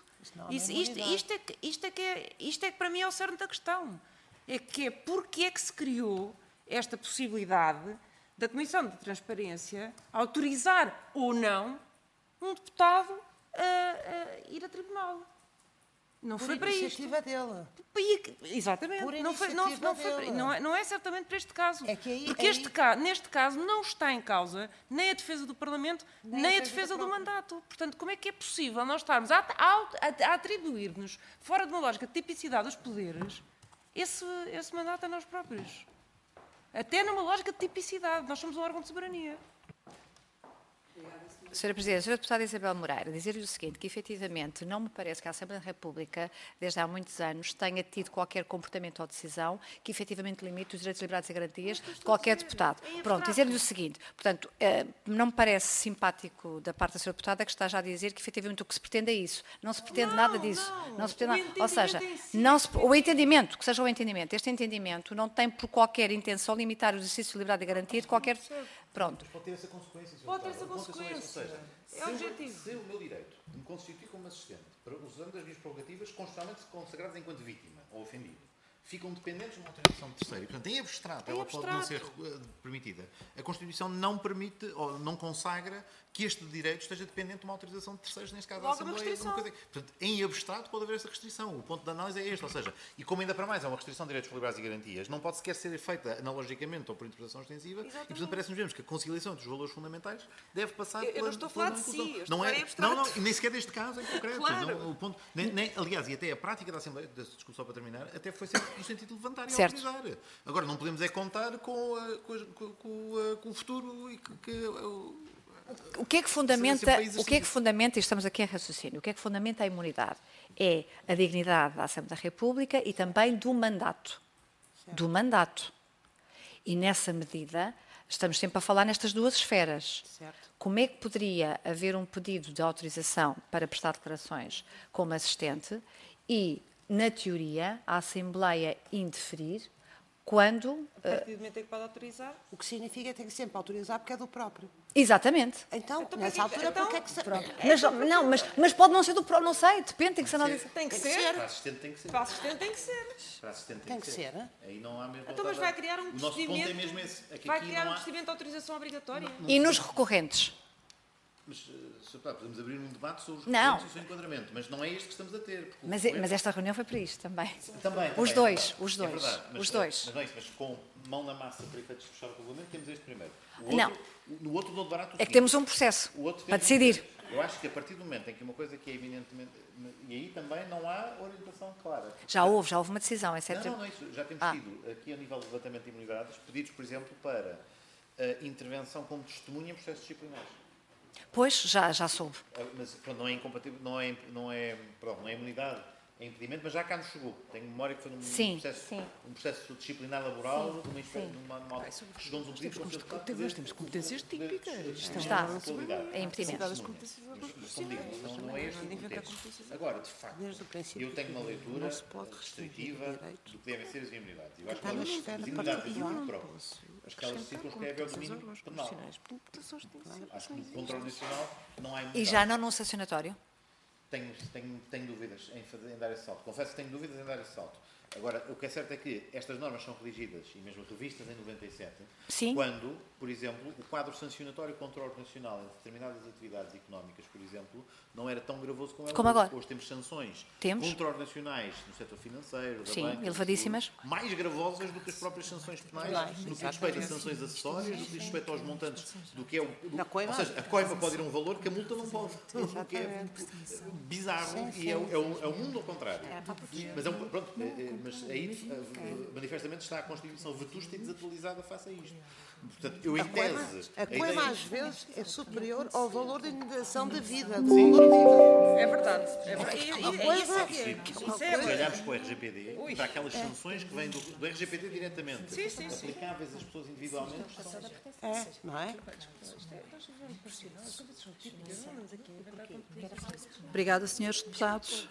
[SPEAKER 6] Isto é que para mim é o cerne da questão. Porque é que se criou esta possibilidade da Comissão de Transparência autorizar ou não um deputado a ir a tribunal. Não foi para isto.
[SPEAKER 5] Por iniciativa dele.
[SPEAKER 6] Exatamente.
[SPEAKER 5] Por
[SPEAKER 6] Não é certamente para este caso.
[SPEAKER 5] É que aí,
[SPEAKER 6] porque neste caso não está em causa nem a defesa do Parlamento, nem a defesa do mandato. Portanto, como é que é possível nós estarmos a atribuir-nos, fora de uma lógica de tipicidade dos poderes, esse mandato a nós próprios? Até numa lógica de tipicidade. Nós somos um órgão de soberania.
[SPEAKER 3] Sra. Presidente, Sra. Deputada Isabel Moreira, dizer-lhe o seguinte, que efetivamente não me parece que a Assembleia da República, desde há muitos anos, tenha tido qualquer comportamento ou decisão que efetivamente limite os direitos, liberdades e garantias de qualquer deputado. Pronto, dizer-lhe o seguinte, portanto, não me parece simpático da parte da Sra. Deputada que esteja a dizer que efetivamente o que se pretende é isso. Não se pretende nada disso. Não se pretende nada. Ou seja, o entendimento, que seja o entendimento, este entendimento não tem por qualquer intenção limitar o exercício de liberdade e garantia de qualquer... Pronto.
[SPEAKER 7] Pode ter essa consequência.
[SPEAKER 6] Pode ter essa consequência.
[SPEAKER 7] Ou seja,
[SPEAKER 6] é objetivo.
[SPEAKER 7] Se o meu direito de me constituir como assistente, usando as minhas prerrogativas constitucionalmente consagradas enquanto vítima ou ofendido,
[SPEAKER 2] ficam dependentes de uma autorização de terceiro. E, portanto, em abstrato, ela pode não ser permitida. A Constituição não permite ou não consagra que este direito esteja dependente de uma autorização de terceiros, neste caso da Assembleia. Portanto, em abstrato pode haver essa restrição. O ponto de análise é este. Ou seja, e como ainda para mais é uma restrição de direitos, liberdades e garantias, não pode sequer ser feita analogicamente ou por interpretação extensiva. Exatamente. E, portanto, parece-nos vermos que a conciliação dos valores fundamentais deve passar pela...
[SPEAKER 6] Eu não estou a falar de si,
[SPEAKER 2] não é abstrato. Não, nem sequer deste caso em concreto. Claro. Não, o ponto, aliás, e até a prática da Assembleia, desculpa só para terminar, até foi sempre no sentido de levantar e autorizar. Agora, não podemos é contar com o futuro e
[SPEAKER 3] O que é que fundamenta, e estamos aqui em raciocínio, o que é que fundamenta a imunidade? É a dignidade da Assembleia da República e também do mandato. Certo. Do mandato. E nessa medida, estamos sempre a falar nestas duas esferas. Certo. Como é que poderia haver um pedido de autorização para prestar declarações como assistente e, na teoria, a Assembleia indeferir quando...
[SPEAKER 6] A partir do momento em que pode autorizar?
[SPEAKER 5] O que significa que tem que sempre autorizar porque é do próprio.
[SPEAKER 3] Exatamente.
[SPEAKER 5] Então nessa altura, porque é que...
[SPEAKER 3] Mas pode não ser do próprio, não sei, depende, tem que ser analisado.
[SPEAKER 6] Tem que ser.
[SPEAKER 2] Para assistente tem que ser.
[SPEAKER 6] Para assistente tem que ser.
[SPEAKER 2] Para assistente
[SPEAKER 5] tem que ser.
[SPEAKER 2] Aí não há mesmo...
[SPEAKER 6] Então, mas vai criar um procedimento...
[SPEAKER 2] O nosso ponto é mesmo esse.
[SPEAKER 6] Vai criar um procedimento de autorização obrigatória.
[SPEAKER 3] E nos recorrentes?
[SPEAKER 2] Mas, podemos abrir um debate sobre os recorrentes e o seu enquadramento, mas não é este que estamos a ter.
[SPEAKER 3] Mas esta reunião foi para isto também.
[SPEAKER 2] Também.
[SPEAKER 3] Os dois.
[SPEAKER 2] Mas com mão na massa para efeitos de fechar o regulamento, temos este primeiro. No outro não barato.
[SPEAKER 3] É que temos um processo para decidir.
[SPEAKER 2] Eu acho que a partir do momento em que uma coisa que é evidentemente... E aí também não há orientação clara.
[SPEAKER 3] Já houve uma decisão, é certo?
[SPEAKER 2] Não, isso. Já temos tido, aqui a nível de levantamento de imunidades, pedidos, por exemplo, para intervenção como testemunha em processos disciplinares.
[SPEAKER 3] Pois, já soube.
[SPEAKER 2] Mas pronto, não é incompatível, não é imunidade, é impedimento, mas já cá nos chegou. Tenho memória que foi um processo disciplinar laboral, chegou-nos um pedido para
[SPEAKER 6] nós temos competências típicas.
[SPEAKER 3] Está, é impedimento.
[SPEAKER 2] Mas como digo, não é este o contexto. Agora, de facto, eu tenho uma leitura restritiva do que devem ser as imunidades. Eu acho que as imunidades do grupo próprio, aquelas circunscrevem ao domínio penal. Acho que no controle nacional não há imunidade.
[SPEAKER 3] E já não num sancionatório?
[SPEAKER 2] Tenho dúvidas em dar esse salto. Confesso que tenho dúvidas em dar esse salto. Agora, o que é certo é que estas normas são redigidas e mesmo revistas em 97, quando, por exemplo, o quadro sancionatório contra o nacional em determinadas atividades económicas, por exemplo, não era tão gravoso como
[SPEAKER 3] agora.
[SPEAKER 2] Hoje temos sanções contra-nacionais no setor financeiro, da banca,
[SPEAKER 3] elevadíssimas,
[SPEAKER 2] mais gravosas do que as próprias sanções penais, no que diz respeito a sanções acessórias, no que diz respeito aos montantes do que é o... Ou seja, a coima pode ir a um valor que a multa não pode. O que é bizarro e é o mundo ao contrário. Mas aí, manifestamente, está a Constituição vetusta e desatualizada face a isto. Portanto, eu em tese...
[SPEAKER 5] A coima, às vezes, é superior ao valor da indenização de vida.
[SPEAKER 6] É verdade.
[SPEAKER 2] Se olharmos para o RGPD, para aquelas sanções que vêm do RGPD diretamente, aplicáveis às pessoas individualmente,
[SPEAKER 5] não é?
[SPEAKER 1] Obrigada, senhores deputados.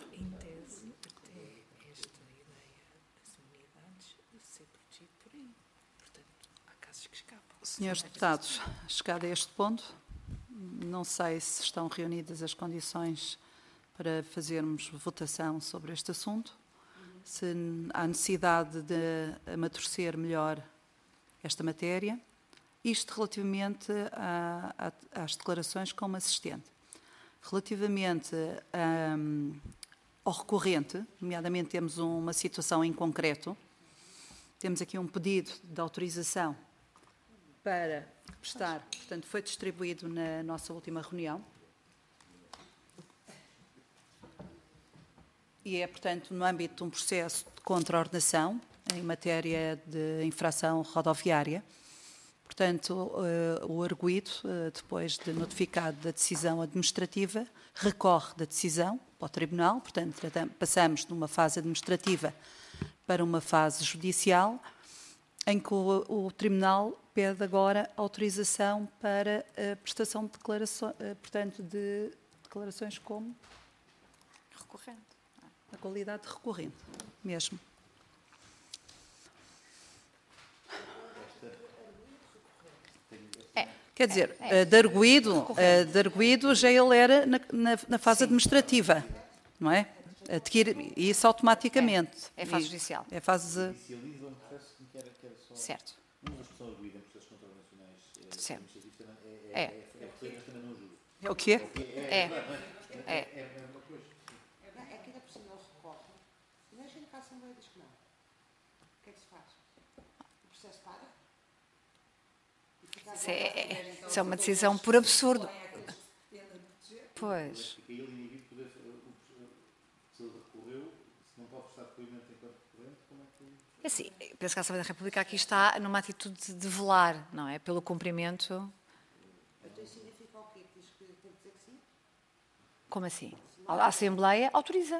[SPEAKER 1] Senhores deputados, chegado a este ponto, não sei se estão reunidas as condições para fazermos votação sobre este assunto, se há necessidade de amadurecer melhor esta matéria, isto relativamente às declarações como assistente. Relativamente ao recorrente, nomeadamente temos uma situação em concreto, temos aqui um pedido de autorização para prestar, portanto, foi distribuído na nossa última reunião. E é, portanto, no âmbito de um processo de contraordenação em matéria de infração rodoviária. Portanto, o arguido, depois de notificado da decisão administrativa, recorre da decisão para o Tribunal, portanto, passamos de uma fase administrativa para uma fase judicial, em que o Tribunal pede agora autorização para a prestação de declarações, portanto, de declarações como
[SPEAKER 3] recorrente.
[SPEAKER 1] A qualidade de recorrente, mesmo. Quer dizer, de arguido já ele era na fase administrativa, não é? adquire isso automaticamente.
[SPEAKER 3] É fase judicial.
[SPEAKER 1] É fase...
[SPEAKER 2] Judicializa um processo que era só...
[SPEAKER 3] Certo.
[SPEAKER 2] Uma das questões arguídas em processos contravencionais
[SPEAKER 3] Certo.
[SPEAKER 1] É o quê?
[SPEAKER 5] Aqui da por cima ele recorre. Imagina que a Assembleia diz que não. O que é que se faz? O processo para?
[SPEAKER 3] Isso é uma decisão por absurdo. Pois.
[SPEAKER 2] Fica ele inibido de poder, se ele recorreu, se não pode prestar depoimento enquanto recorrente, como é que...
[SPEAKER 3] Assim, penso que a Assembleia da República aqui está numa atitude de velar, não é? Pelo cumprimento...
[SPEAKER 5] Então isso significa o quê? Diz que tem que dizer que sim?
[SPEAKER 3] Como assim? A Assembleia autoriza.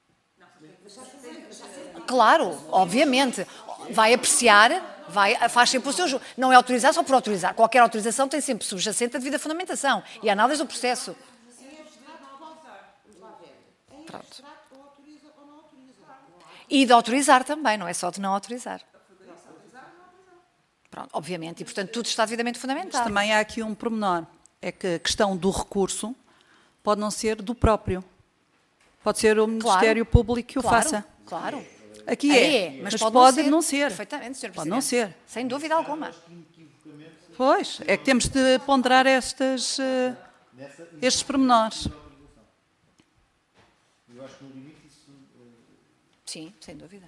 [SPEAKER 3] Claro, obviamente. Vai apreciar, faz sempre o seu jogo. Não é autorizar só por autorizar. Qualquer autorização tem sempre subjacente a devida fundamentação e a análise do processo. Pronto. E de autorizar também, não é só de não autorizar. Pronto, obviamente, e portanto tudo está devidamente fundamentado.
[SPEAKER 1] Mas também há aqui um pormenor, é que a questão do recurso pode não ser do próprio. Pode ser o Ministério Público que o faça.
[SPEAKER 3] Claro.
[SPEAKER 1] Aqui é, mas pode não ser.
[SPEAKER 3] Perfeitamente, Sr.
[SPEAKER 1] Pode não ser.
[SPEAKER 3] Sem dúvida alguma.
[SPEAKER 1] Pois, é que temos de ponderar estes pormenores.
[SPEAKER 2] Eu acho que no limite isso...
[SPEAKER 3] Sim, sem dúvida.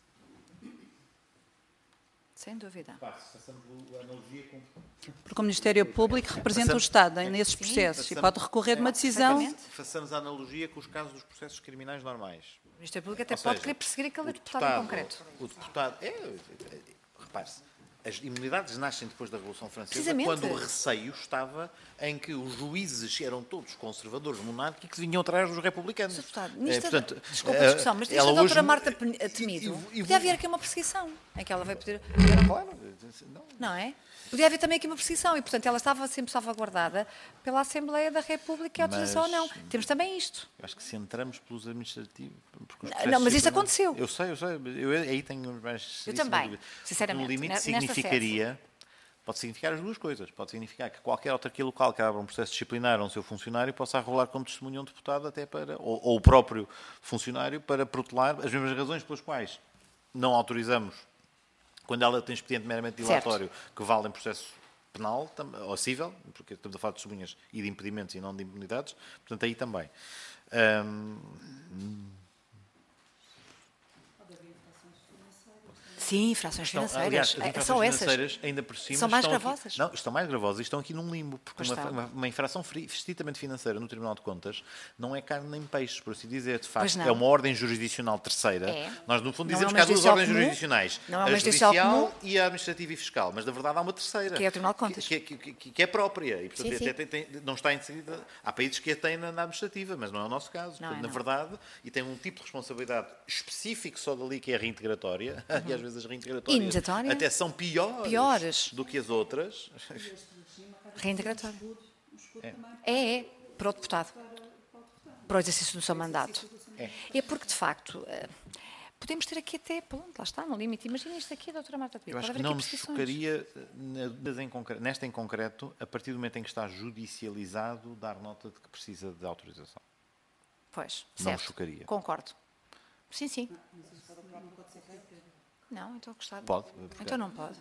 [SPEAKER 3] Sem dúvida.
[SPEAKER 2] Façamos a analogia com...
[SPEAKER 1] Porque o Ministério Público representa o Estado nesses processos e pode recorrer de uma decisão...
[SPEAKER 2] Façamos a analogia com os casos dos processos criminais normais.
[SPEAKER 3] O Ministério Público até pode querer perseguir aquele deputado em concreto.
[SPEAKER 2] O deputado... Repare-se, as imunidades nascem depois da Revolução Francesa, quando o receio estava em que os juízes eram todos conservadores monárquicos e vinham atrás dos republicanos.
[SPEAKER 3] Deputado, desculpa a discussão, mas diz a doutora Marta Temido, podia haver aqui uma perseguição, em que ela vai poder...
[SPEAKER 2] Claro,
[SPEAKER 3] não é? Podia haver também aqui uma perseguição e, portanto, ela estava sempre salvaguardada pela Assembleia da República, a autorização ou não. Temos também isto.
[SPEAKER 2] Eu acho que se entramos pelos administrativos...
[SPEAKER 3] Não, mas isto aconteceu.
[SPEAKER 2] Eu sei. Eu aí tenho mais...
[SPEAKER 3] Eu também, sinceramente.
[SPEAKER 2] No limite significaria... Pode significar as duas coisas. Pode significar que qualquer autarquia local que abra um processo disciplinar a um seu funcionário possa arrolar como testemunha um deputado até para... Ou o próprio funcionário para protelar as mesmas razões pelas quais não autorizamos... Quando ela tem expediente meramente dilatório que vale em processo penal ou civil, porque estamos a falar de testemunhas e de impedimentos e não de impunidades, portanto, aí também.
[SPEAKER 3] Sim, infrações financeiras.
[SPEAKER 2] Aliás, as infrações financeiras, ainda por cima,
[SPEAKER 3] são mais gravosas.
[SPEAKER 2] Não, estão mais gravosas e estão aqui num limbo, porque uma infração estritamente financeira no Tribunal de Contas não é carne nem peixe, por assim dizer. De facto, é uma ordem jurisdicional terceira. Nós, no fundo, dizemos que há duas ordens jurisdicionais. A judicial e a administrativa e fiscal. Mas, na verdade, há uma terceira.
[SPEAKER 3] Que é o Tribunal de Contas.
[SPEAKER 2] Que é própria. E, portanto, não está inserida. Há países que a têm na administrativa, mas não é o nosso caso. Portanto, na verdade, e tem um tipo de responsabilidade específico só dali, que é a reintegratória. E às vezes as reintegratórias até são piores do que as outras.
[SPEAKER 3] Reintegratória. É, para o deputado. Para o exercício do seu mandato. É porque, de facto, podemos ter aqui até, pronto, lá está, no limite. Imagina isto aqui, doutora Marta Temido.
[SPEAKER 2] Eu acho que não me focaria nesta em concreto, a partir do momento em que está judicializado, dar nota de que precisa de autorização.
[SPEAKER 3] Pois, certo.
[SPEAKER 2] Não me chocaria.
[SPEAKER 3] Concordo. Sim. Não, então gostava.
[SPEAKER 2] Pode.
[SPEAKER 3] Então não pode.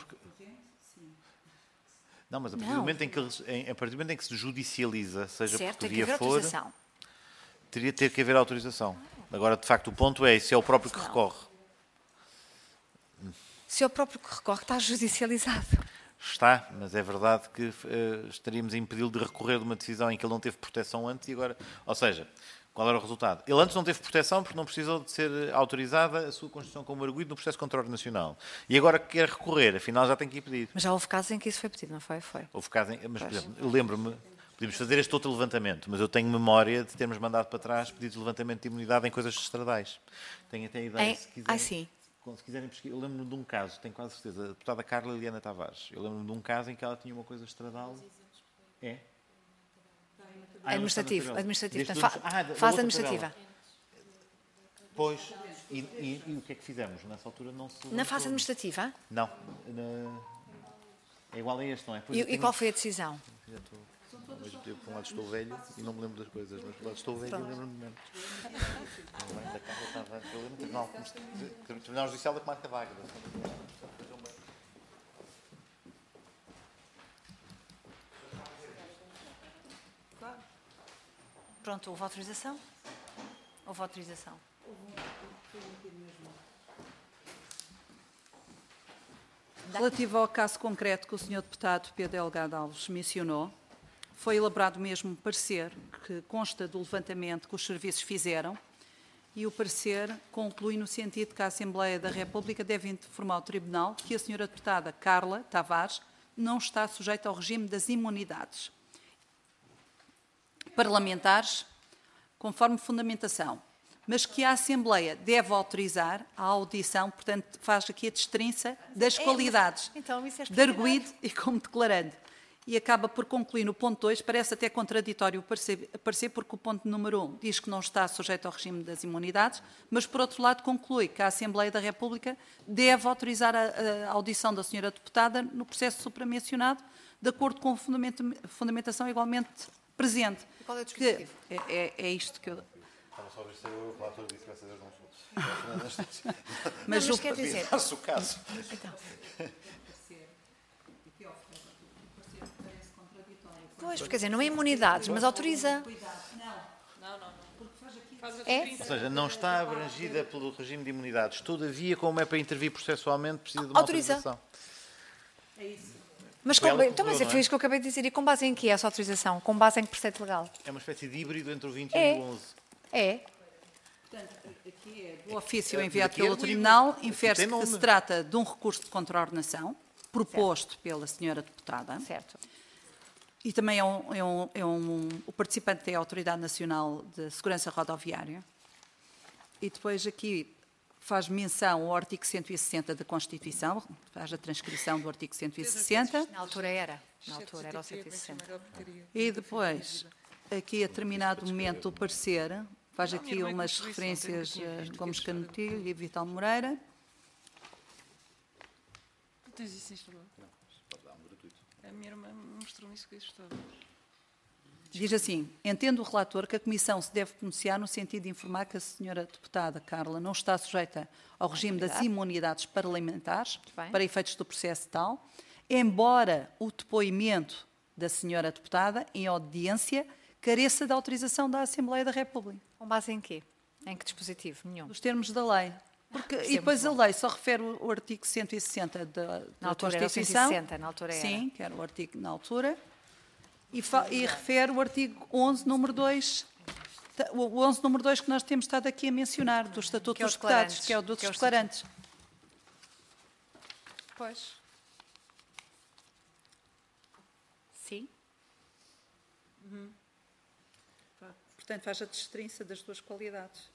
[SPEAKER 2] Não, mas a partir do momento em que se judicializa, seja
[SPEAKER 3] certo,
[SPEAKER 2] por que via for,
[SPEAKER 3] autorização.
[SPEAKER 2] teria de ter que haver autorização. Agora, de facto, o ponto é se é o próprio que recorre.
[SPEAKER 3] Se é o próprio que recorre, está judicializado.
[SPEAKER 2] Está, mas é verdade que estaríamos a impedi-lo de recorrer de uma decisão em que ele não teve proteção antes e agora... Ou seja, qual era o resultado? Ele antes não teve proteção porque não precisou de ser autorizada a sua constituição como arguido no processo contra a ordem nacional. E agora que quer recorrer, afinal já tem que ir pedir.
[SPEAKER 3] Mas já houve casos em que isso foi pedido, não foi?
[SPEAKER 2] Houve casos mas, por exemplo, eu lembro-me, podíamos fazer este outro levantamento, mas eu tenho memória de termos mandado para trás pedidos de levantamento de imunidade em coisas estradais. Tenho até a ideia, se quiserem.
[SPEAKER 3] Sim.
[SPEAKER 2] Se quiserem pesquisar, eu lembro-me de um caso, tenho quase certeza, a deputada Carla Liliana Tavares. Eu lembro-me de um caso em que ela tinha uma coisa estradal. É?
[SPEAKER 3] Administrativo. Fase administrativa.
[SPEAKER 2] Pois. E o que é que fizemos? Nessa altura não se...
[SPEAKER 3] Na fase administrativa?
[SPEAKER 2] Não. É igual a este, não é?
[SPEAKER 3] E qual foi a decisão?
[SPEAKER 2] mesmo tempo, por um lado estou velho e não me lembro das coisas, mas por um lado estou velho e lembro-me de menos. Eu lembro do Tribunal Judicial da Comarca de Águeda.
[SPEAKER 3] Pronto, houve autorização? Houve autorização.
[SPEAKER 1] Relativo ao caso concreto que o Sr. Deputado Pedro Delgado Alves mencionou, foi elaborado mesmo um parecer que consta do levantamento que os serviços fizeram e o parecer conclui no sentido que a Assembleia da República deve informar ao Tribunal que a Sra. Deputada Carla Tavares não está sujeita ao regime das imunidades parlamentares, conforme fundamentação, mas que a Assembleia deve autorizar a audição, portanto, faz aqui a destrinça das qualidades
[SPEAKER 3] então,
[SPEAKER 1] de arguido e como declarante. E acaba por concluir no ponto 2, parece até contraditório o parecer, porque o ponto número 1 diz que não está sujeito ao regime das imunidades, mas, por outro lado, conclui que a Assembleia da República deve autorizar a audição da Sra. Deputada no processo supramencionado, de acordo com a fundamentação igualmente presente.
[SPEAKER 3] E qual é o dispositivo?
[SPEAKER 1] É isto que eu...
[SPEAKER 2] Estava só a ver se o relator disse que essas não sou.
[SPEAKER 3] Mas quer dizer...
[SPEAKER 2] Faço o caso.
[SPEAKER 3] Então. Pois, quer dizer, não é imunidades, mas autoriza. É?
[SPEAKER 2] Ou seja, não está abrangida pelo regime de imunidades. Todavia, como é para intervir processualmente, precisa de uma autorização.
[SPEAKER 3] É isso. Mas, então, mas foi isso que eu acabei de dizer. E com base em que é essa autorização? Com base em que preceito legal?
[SPEAKER 2] É uma espécie de híbrido entre o 20 e o 11.
[SPEAKER 3] É.
[SPEAKER 1] Portanto, aqui é do ofício enviado pelo Tribunal, infere-se que se trata de um recurso de contraordenação proposto pela Sra. Deputada.
[SPEAKER 3] Certo.
[SPEAKER 1] E também o participante é a Autoridade Nacional de Segurança Rodoviária. E depois aqui faz menção ao artigo 160 da Constituição, faz a transcrição do artigo 160.
[SPEAKER 3] Na altura era o 160.
[SPEAKER 1] E depois, aqui a determinado momento do parecer, faz aqui umas referências a Gomes Canutilho e Vital Moreira.
[SPEAKER 6] Tu tens isso instalado? A minha irmã mostrou-me isso que estava.
[SPEAKER 1] Diz assim, entende o relator que a Comissão se deve pronunciar no sentido de informar que a Sra. Deputada Carla não está sujeita ao regime das imunidades parlamentares, para efeitos do processo tal, embora o depoimento da Sra. Deputada, em audiência, careça da autorização da Assembleia da República.
[SPEAKER 3] Com base em quê? Em que dispositivo? Nenhum.
[SPEAKER 1] Nos termos da lei. E depois a lei só refere o artigo 160 da Constituição.
[SPEAKER 3] 160, na altura era.
[SPEAKER 1] Sim, que era o artigo na altura. E refere o artigo 11, número 2, o 11, número 2 que nós temos estado aqui a mencionar, do Estatuto dos Deputados, que é o dos declarantes.
[SPEAKER 3] Pois. Sim.
[SPEAKER 1] Portanto, faz a destrinça das duas qualidades.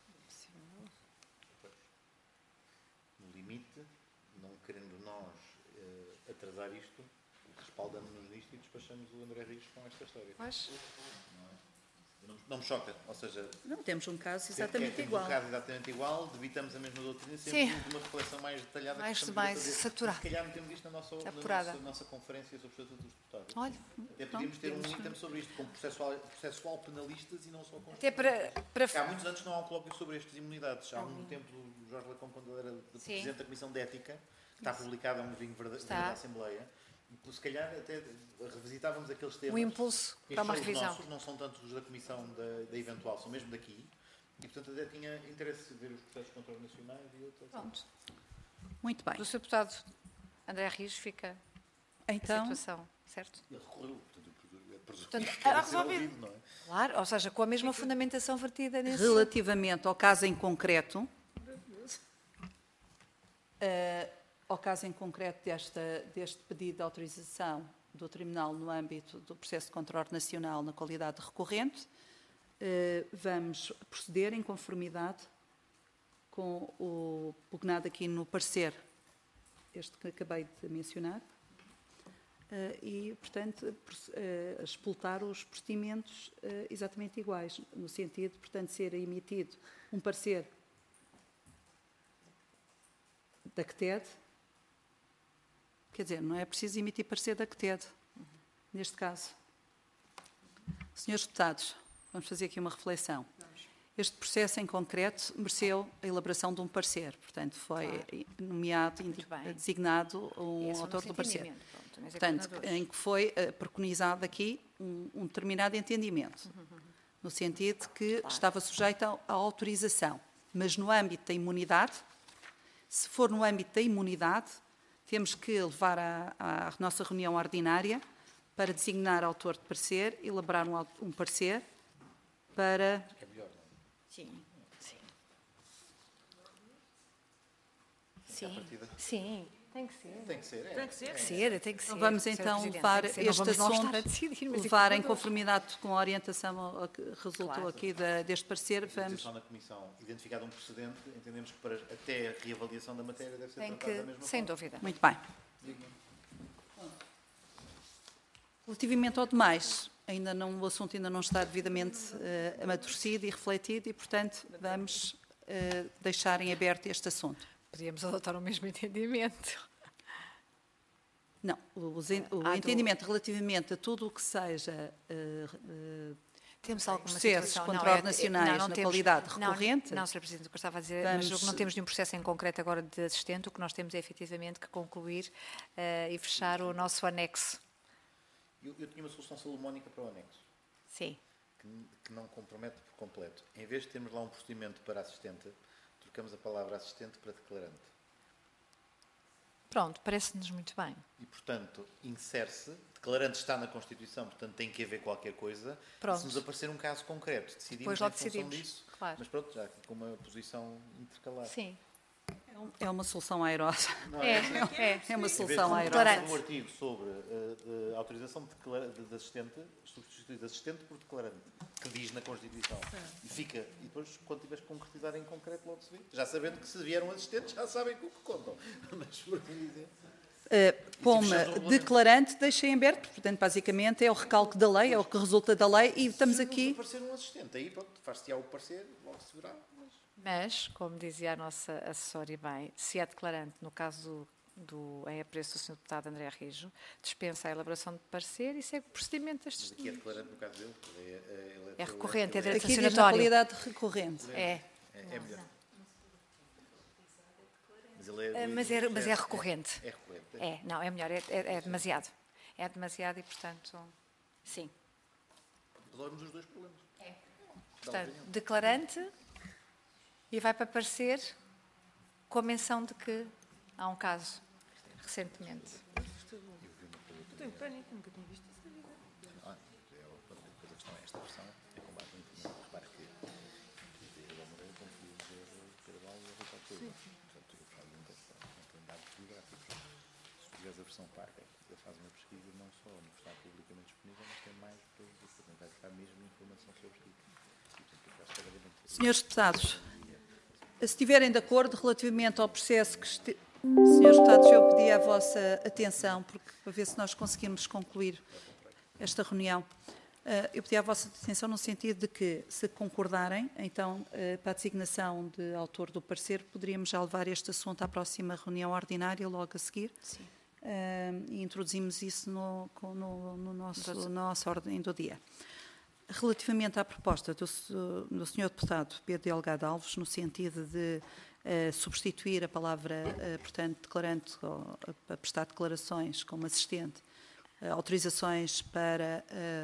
[SPEAKER 2] No limite, não querendo nós atrasar isto, respaldamos-nos nisto e despachamos o André Rios com esta história.
[SPEAKER 3] Pois.
[SPEAKER 2] Não me choca, ou seja...
[SPEAKER 1] Não, temos um caso exatamente igual.
[SPEAKER 2] Temos um caso exatamente igual, debitamos a mesma doutrina, sempre de uma reflexão mais detalhada.
[SPEAKER 3] Mais saturada.
[SPEAKER 2] Se calhar metemos isto na nossa conferência sobre o Estatuto dos Deputados.
[SPEAKER 1] Olha,
[SPEAKER 2] até podíamos ter um item sobre isto, como processual penalistas e não só com...
[SPEAKER 3] Até
[SPEAKER 2] Porque há muitos anos não há um colóquio sobre estas imunidades. Há um tempo do Jorge Lacombe, quando ele era Presidente da Comissão de Ética, que está publicado, é um vinho verdadeiro da Assembleia. Se calhar até revisitávamos aqueles temas.
[SPEAKER 3] O impulso para uma revisão.
[SPEAKER 2] Nossos, não são tantos os da Comissão da Eventual, são mesmo daqui. E, portanto, até tinha interesse em ver os processos contranacionais e outros.
[SPEAKER 3] Pronto.
[SPEAKER 1] Muito bem.
[SPEAKER 3] Do Sr. Deputado André Rios fica a situação, certo?
[SPEAKER 2] Ele recorreu, portanto, resolvido, não é?
[SPEAKER 3] Claro, ou seja, com a mesma fundamentação vertida nesse...
[SPEAKER 1] Relativamente ao caso em concreto... ao caso em concreto deste pedido de autorização do Tribunal no âmbito do processo de controle nacional na qualidade de recorrente, vamos proceder em conformidade com o pugnado aqui no parecer, este que acabei de mencionar, e, portanto, explotar os procedimentos exatamente iguais, no sentido, portanto, de ser emitido um parecer da CTED. Quer dizer, não é preciso emitir parecer da CTED, neste caso. Senhores deputados, vamos fazer aqui uma reflexão. Este processo em concreto mereceu a elaboração de um parecer, portanto foi nomeado, designado um autor do parecer. Portanto, em que foi preconizado aqui um determinado entendimento, no sentido de que estava sujeito à autorização, mas no âmbito da imunidade, se for no âmbito da imunidade, temos que levar à nossa reunião ordinária para designar autor de parecer, elaborar um parecer para...
[SPEAKER 3] Sim, sim. Sim, tem que ser.
[SPEAKER 2] Tem que ser.
[SPEAKER 3] Tem que ser. Tem que ser.
[SPEAKER 1] Vamos então levar este assunto, levar em conformidade com a orientação que resultou aqui deste parecer.
[SPEAKER 2] Vamos. Na Comissão, identificado um precedente, entendemos que para até a reavaliação da matéria deve ser tratada da mesma forma.
[SPEAKER 3] Sem dúvida.
[SPEAKER 1] Muito bem. Relativamente ao demais, o assunto ainda não está devidamente amadurecido e refletido e, portanto, vamos deixar em aberto este assunto.
[SPEAKER 3] Podíamos adotar o mesmo entendimento.
[SPEAKER 1] Não, o entendimento relativamente a tudo o que seja
[SPEAKER 3] temos alguma
[SPEAKER 1] processos contraordenacionais na qualidade recorrente.
[SPEAKER 3] Não, Sr. Presidente, o que eu estava a dizer, mas não temos nenhum processo em concreto agora de assistente, o que nós temos é efetivamente que concluir e fechar o nosso anexo.
[SPEAKER 2] Eu tinha uma solução salomónica para o anexo.
[SPEAKER 3] Sim.
[SPEAKER 2] Que não compromete por completo. Em vez de termos lá um procedimento para assistente, trocamos a palavra assistente para declarante.
[SPEAKER 3] Pronto, parece-nos muito bem.
[SPEAKER 2] E, portanto, insere-se, declarante está na Constituição, portanto tem que haver qualquer coisa.
[SPEAKER 3] Pronto.
[SPEAKER 2] Se nos aparecer um caso concreto, decidimos
[SPEAKER 3] em
[SPEAKER 2] função disso.
[SPEAKER 3] Claro.
[SPEAKER 2] Mas pronto, já aqui com uma posição intercalar.
[SPEAKER 3] Sim.
[SPEAKER 1] É uma solução airosa.
[SPEAKER 3] É
[SPEAKER 1] uma solução airosa.
[SPEAKER 2] Um artigo sobre autorização de assistente, substituir de assistente por declarante, que diz na Constituição. E fica, e depois, quando tiveres que concretizar em concreto, logo se vê. Já sabendo que se vieram assistentes, já sabem com o que contam. Mas por assim dizer.
[SPEAKER 1] Como declarante, deixei em aberto, portanto, basicamente é o recalque da lei, é o que resulta da lei, e estamos aqui.
[SPEAKER 2] Se aparecer um assistente, aí pronto, faz-se-á o parecer, logo se verá.
[SPEAKER 3] Mas, como dizia a nossa assessora e bem, se é declarante, no caso em apreço do Sr. Deputado André Rijo, dispensa a elaboração de parecer e segue o procedimento destes...
[SPEAKER 2] Mas aqui é declarante no caso dele?
[SPEAKER 3] É recorrente, é direito
[SPEAKER 1] sancionatório.
[SPEAKER 3] Aqui diz na
[SPEAKER 1] qualidade recorrente.
[SPEAKER 3] É
[SPEAKER 2] melhor.
[SPEAKER 3] Mas é recorrente.
[SPEAKER 2] É recorrente.
[SPEAKER 3] É melhor, é demasiado. É demasiado e, portanto, sim.
[SPEAKER 2] Resolvemos os dois problemas.
[SPEAKER 3] Portanto, declarante... E vai para parecer com a menção de que há um caso, recentemente.
[SPEAKER 6] Eu tenho pânico, nunca tinha visto isso na vida.
[SPEAKER 2] A questão é esta versão, é com base no documento. Repara que eu demorei com que dizer Carvalho e a Rita Altura. Portanto, eu falo não tem dados biográficos. Se tu tiveres a versão paga, ele faz uma pesquisa não só no que está publicamente disponível, mas tem mais para vai ficar mesmo informação sobre ti.
[SPEAKER 1] Senhores deputados, se estiverem de acordo relativamente ao processo que... Senhores deputados, eu pedi a vossa atenção, para ver se nós conseguimos concluir esta reunião. Eu pedi a vossa atenção no sentido de que, se concordarem, então, para a designação de autor do parecer, poderíamos já levar este assunto à próxima reunião ordinária, logo a seguir.
[SPEAKER 3] Sim.
[SPEAKER 1] E introduzimos isso na nossa ordem do dia. Relativamente à proposta do Sr. Deputado Pedro Delgado Alves, no sentido de substituir a palavra, portanto, declarante, a prestar declarações como assistente, autorizações para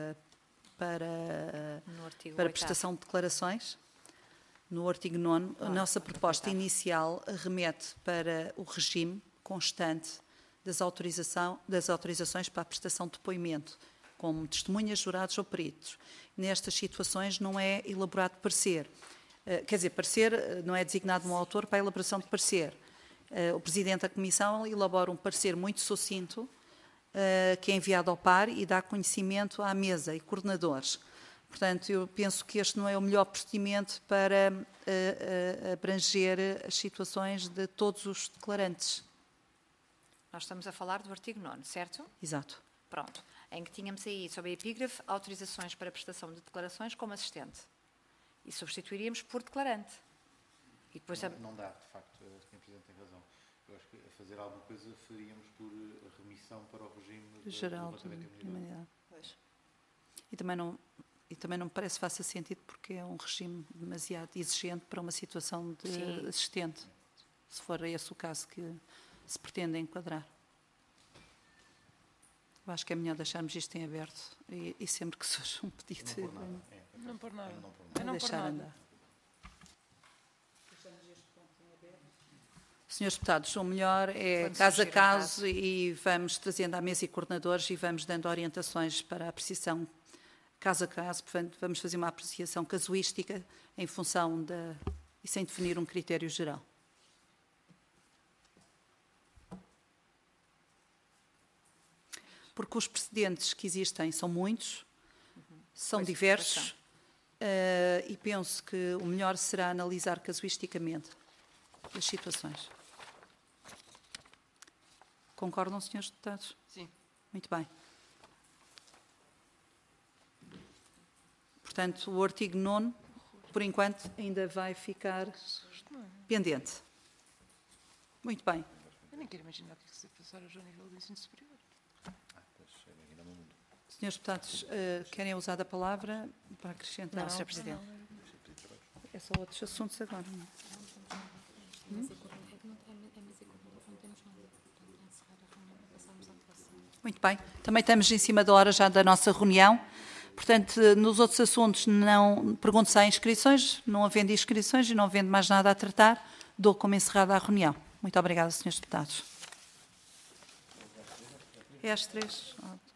[SPEAKER 1] prestação de declarações, no artigo 9º, a nossa proposta inicial remete para o regime constante das autorizações para a prestação de depoimento, como testemunhas, jurados ou peritos. Nestas situações não é elaborado parecer. Quer dizer, parecer não é designado um autor para a elaboração de parecer. O Presidente da Comissão elabora um parecer muito sucinto, que é enviado ao par e dá conhecimento à mesa e coordenadores. Portanto, eu penso que este não é o melhor procedimento para abranger as situações de todos os declarantes.
[SPEAKER 3] Nós estamos a falar do artigo 9º, certo?
[SPEAKER 1] Exato.
[SPEAKER 3] Pronto. Em que tínhamos aí, sob a epígrafe, autorizações para prestação de declarações como assistente. E substituiríamos por declarante. E depois
[SPEAKER 2] não dá, de facto, o Sr. Presidente tem razão. Eu acho que a fazer alguma coisa faríamos por remissão para o regime
[SPEAKER 1] geral de imunidade. E também não... e também não me parece que faça sentido porque é um regime demasiado exigente para uma situação de assistente, se for esse o caso que se pretende enquadrar. Eu acho que é melhor deixarmos isto em aberto e sempre que surja um pedido...
[SPEAKER 6] Não por nada.
[SPEAKER 1] Não deixar andar. Senhores deputados, o melhor é caso a caso e vamos trazendo à mesa e coordenadores e vamos dando orientações para a apreciação caso a caso. Portanto, vamos fazer uma apreciação casuística em função e sem definir um critério geral. Porque os precedentes que existem são muitos, são diversos, e penso que o melhor será analisar casuisticamente as situações. Concordam, senhores deputados?
[SPEAKER 6] Sim.
[SPEAKER 1] Muito bem. Portanto, o artigo 9º, por enquanto, ainda vai ficar pendente. Muito bem.
[SPEAKER 6] Eu nem quero imaginar o que se passar hoje ao nível do ensino superior.
[SPEAKER 1] Senhores deputados, querem usar a palavra para acrescentar?
[SPEAKER 3] Não, Sr. Presidente.
[SPEAKER 1] É só outros assuntos agora. Muito bem. Também estamos em cima da hora já da nossa reunião. Portanto, nos outros assuntos, não pergunto se há inscrições. não havendo inscrições e não havendo mais nada a tratar, dou como encerrada a reunião. Muito obrigada, senhores deputados. É às 3.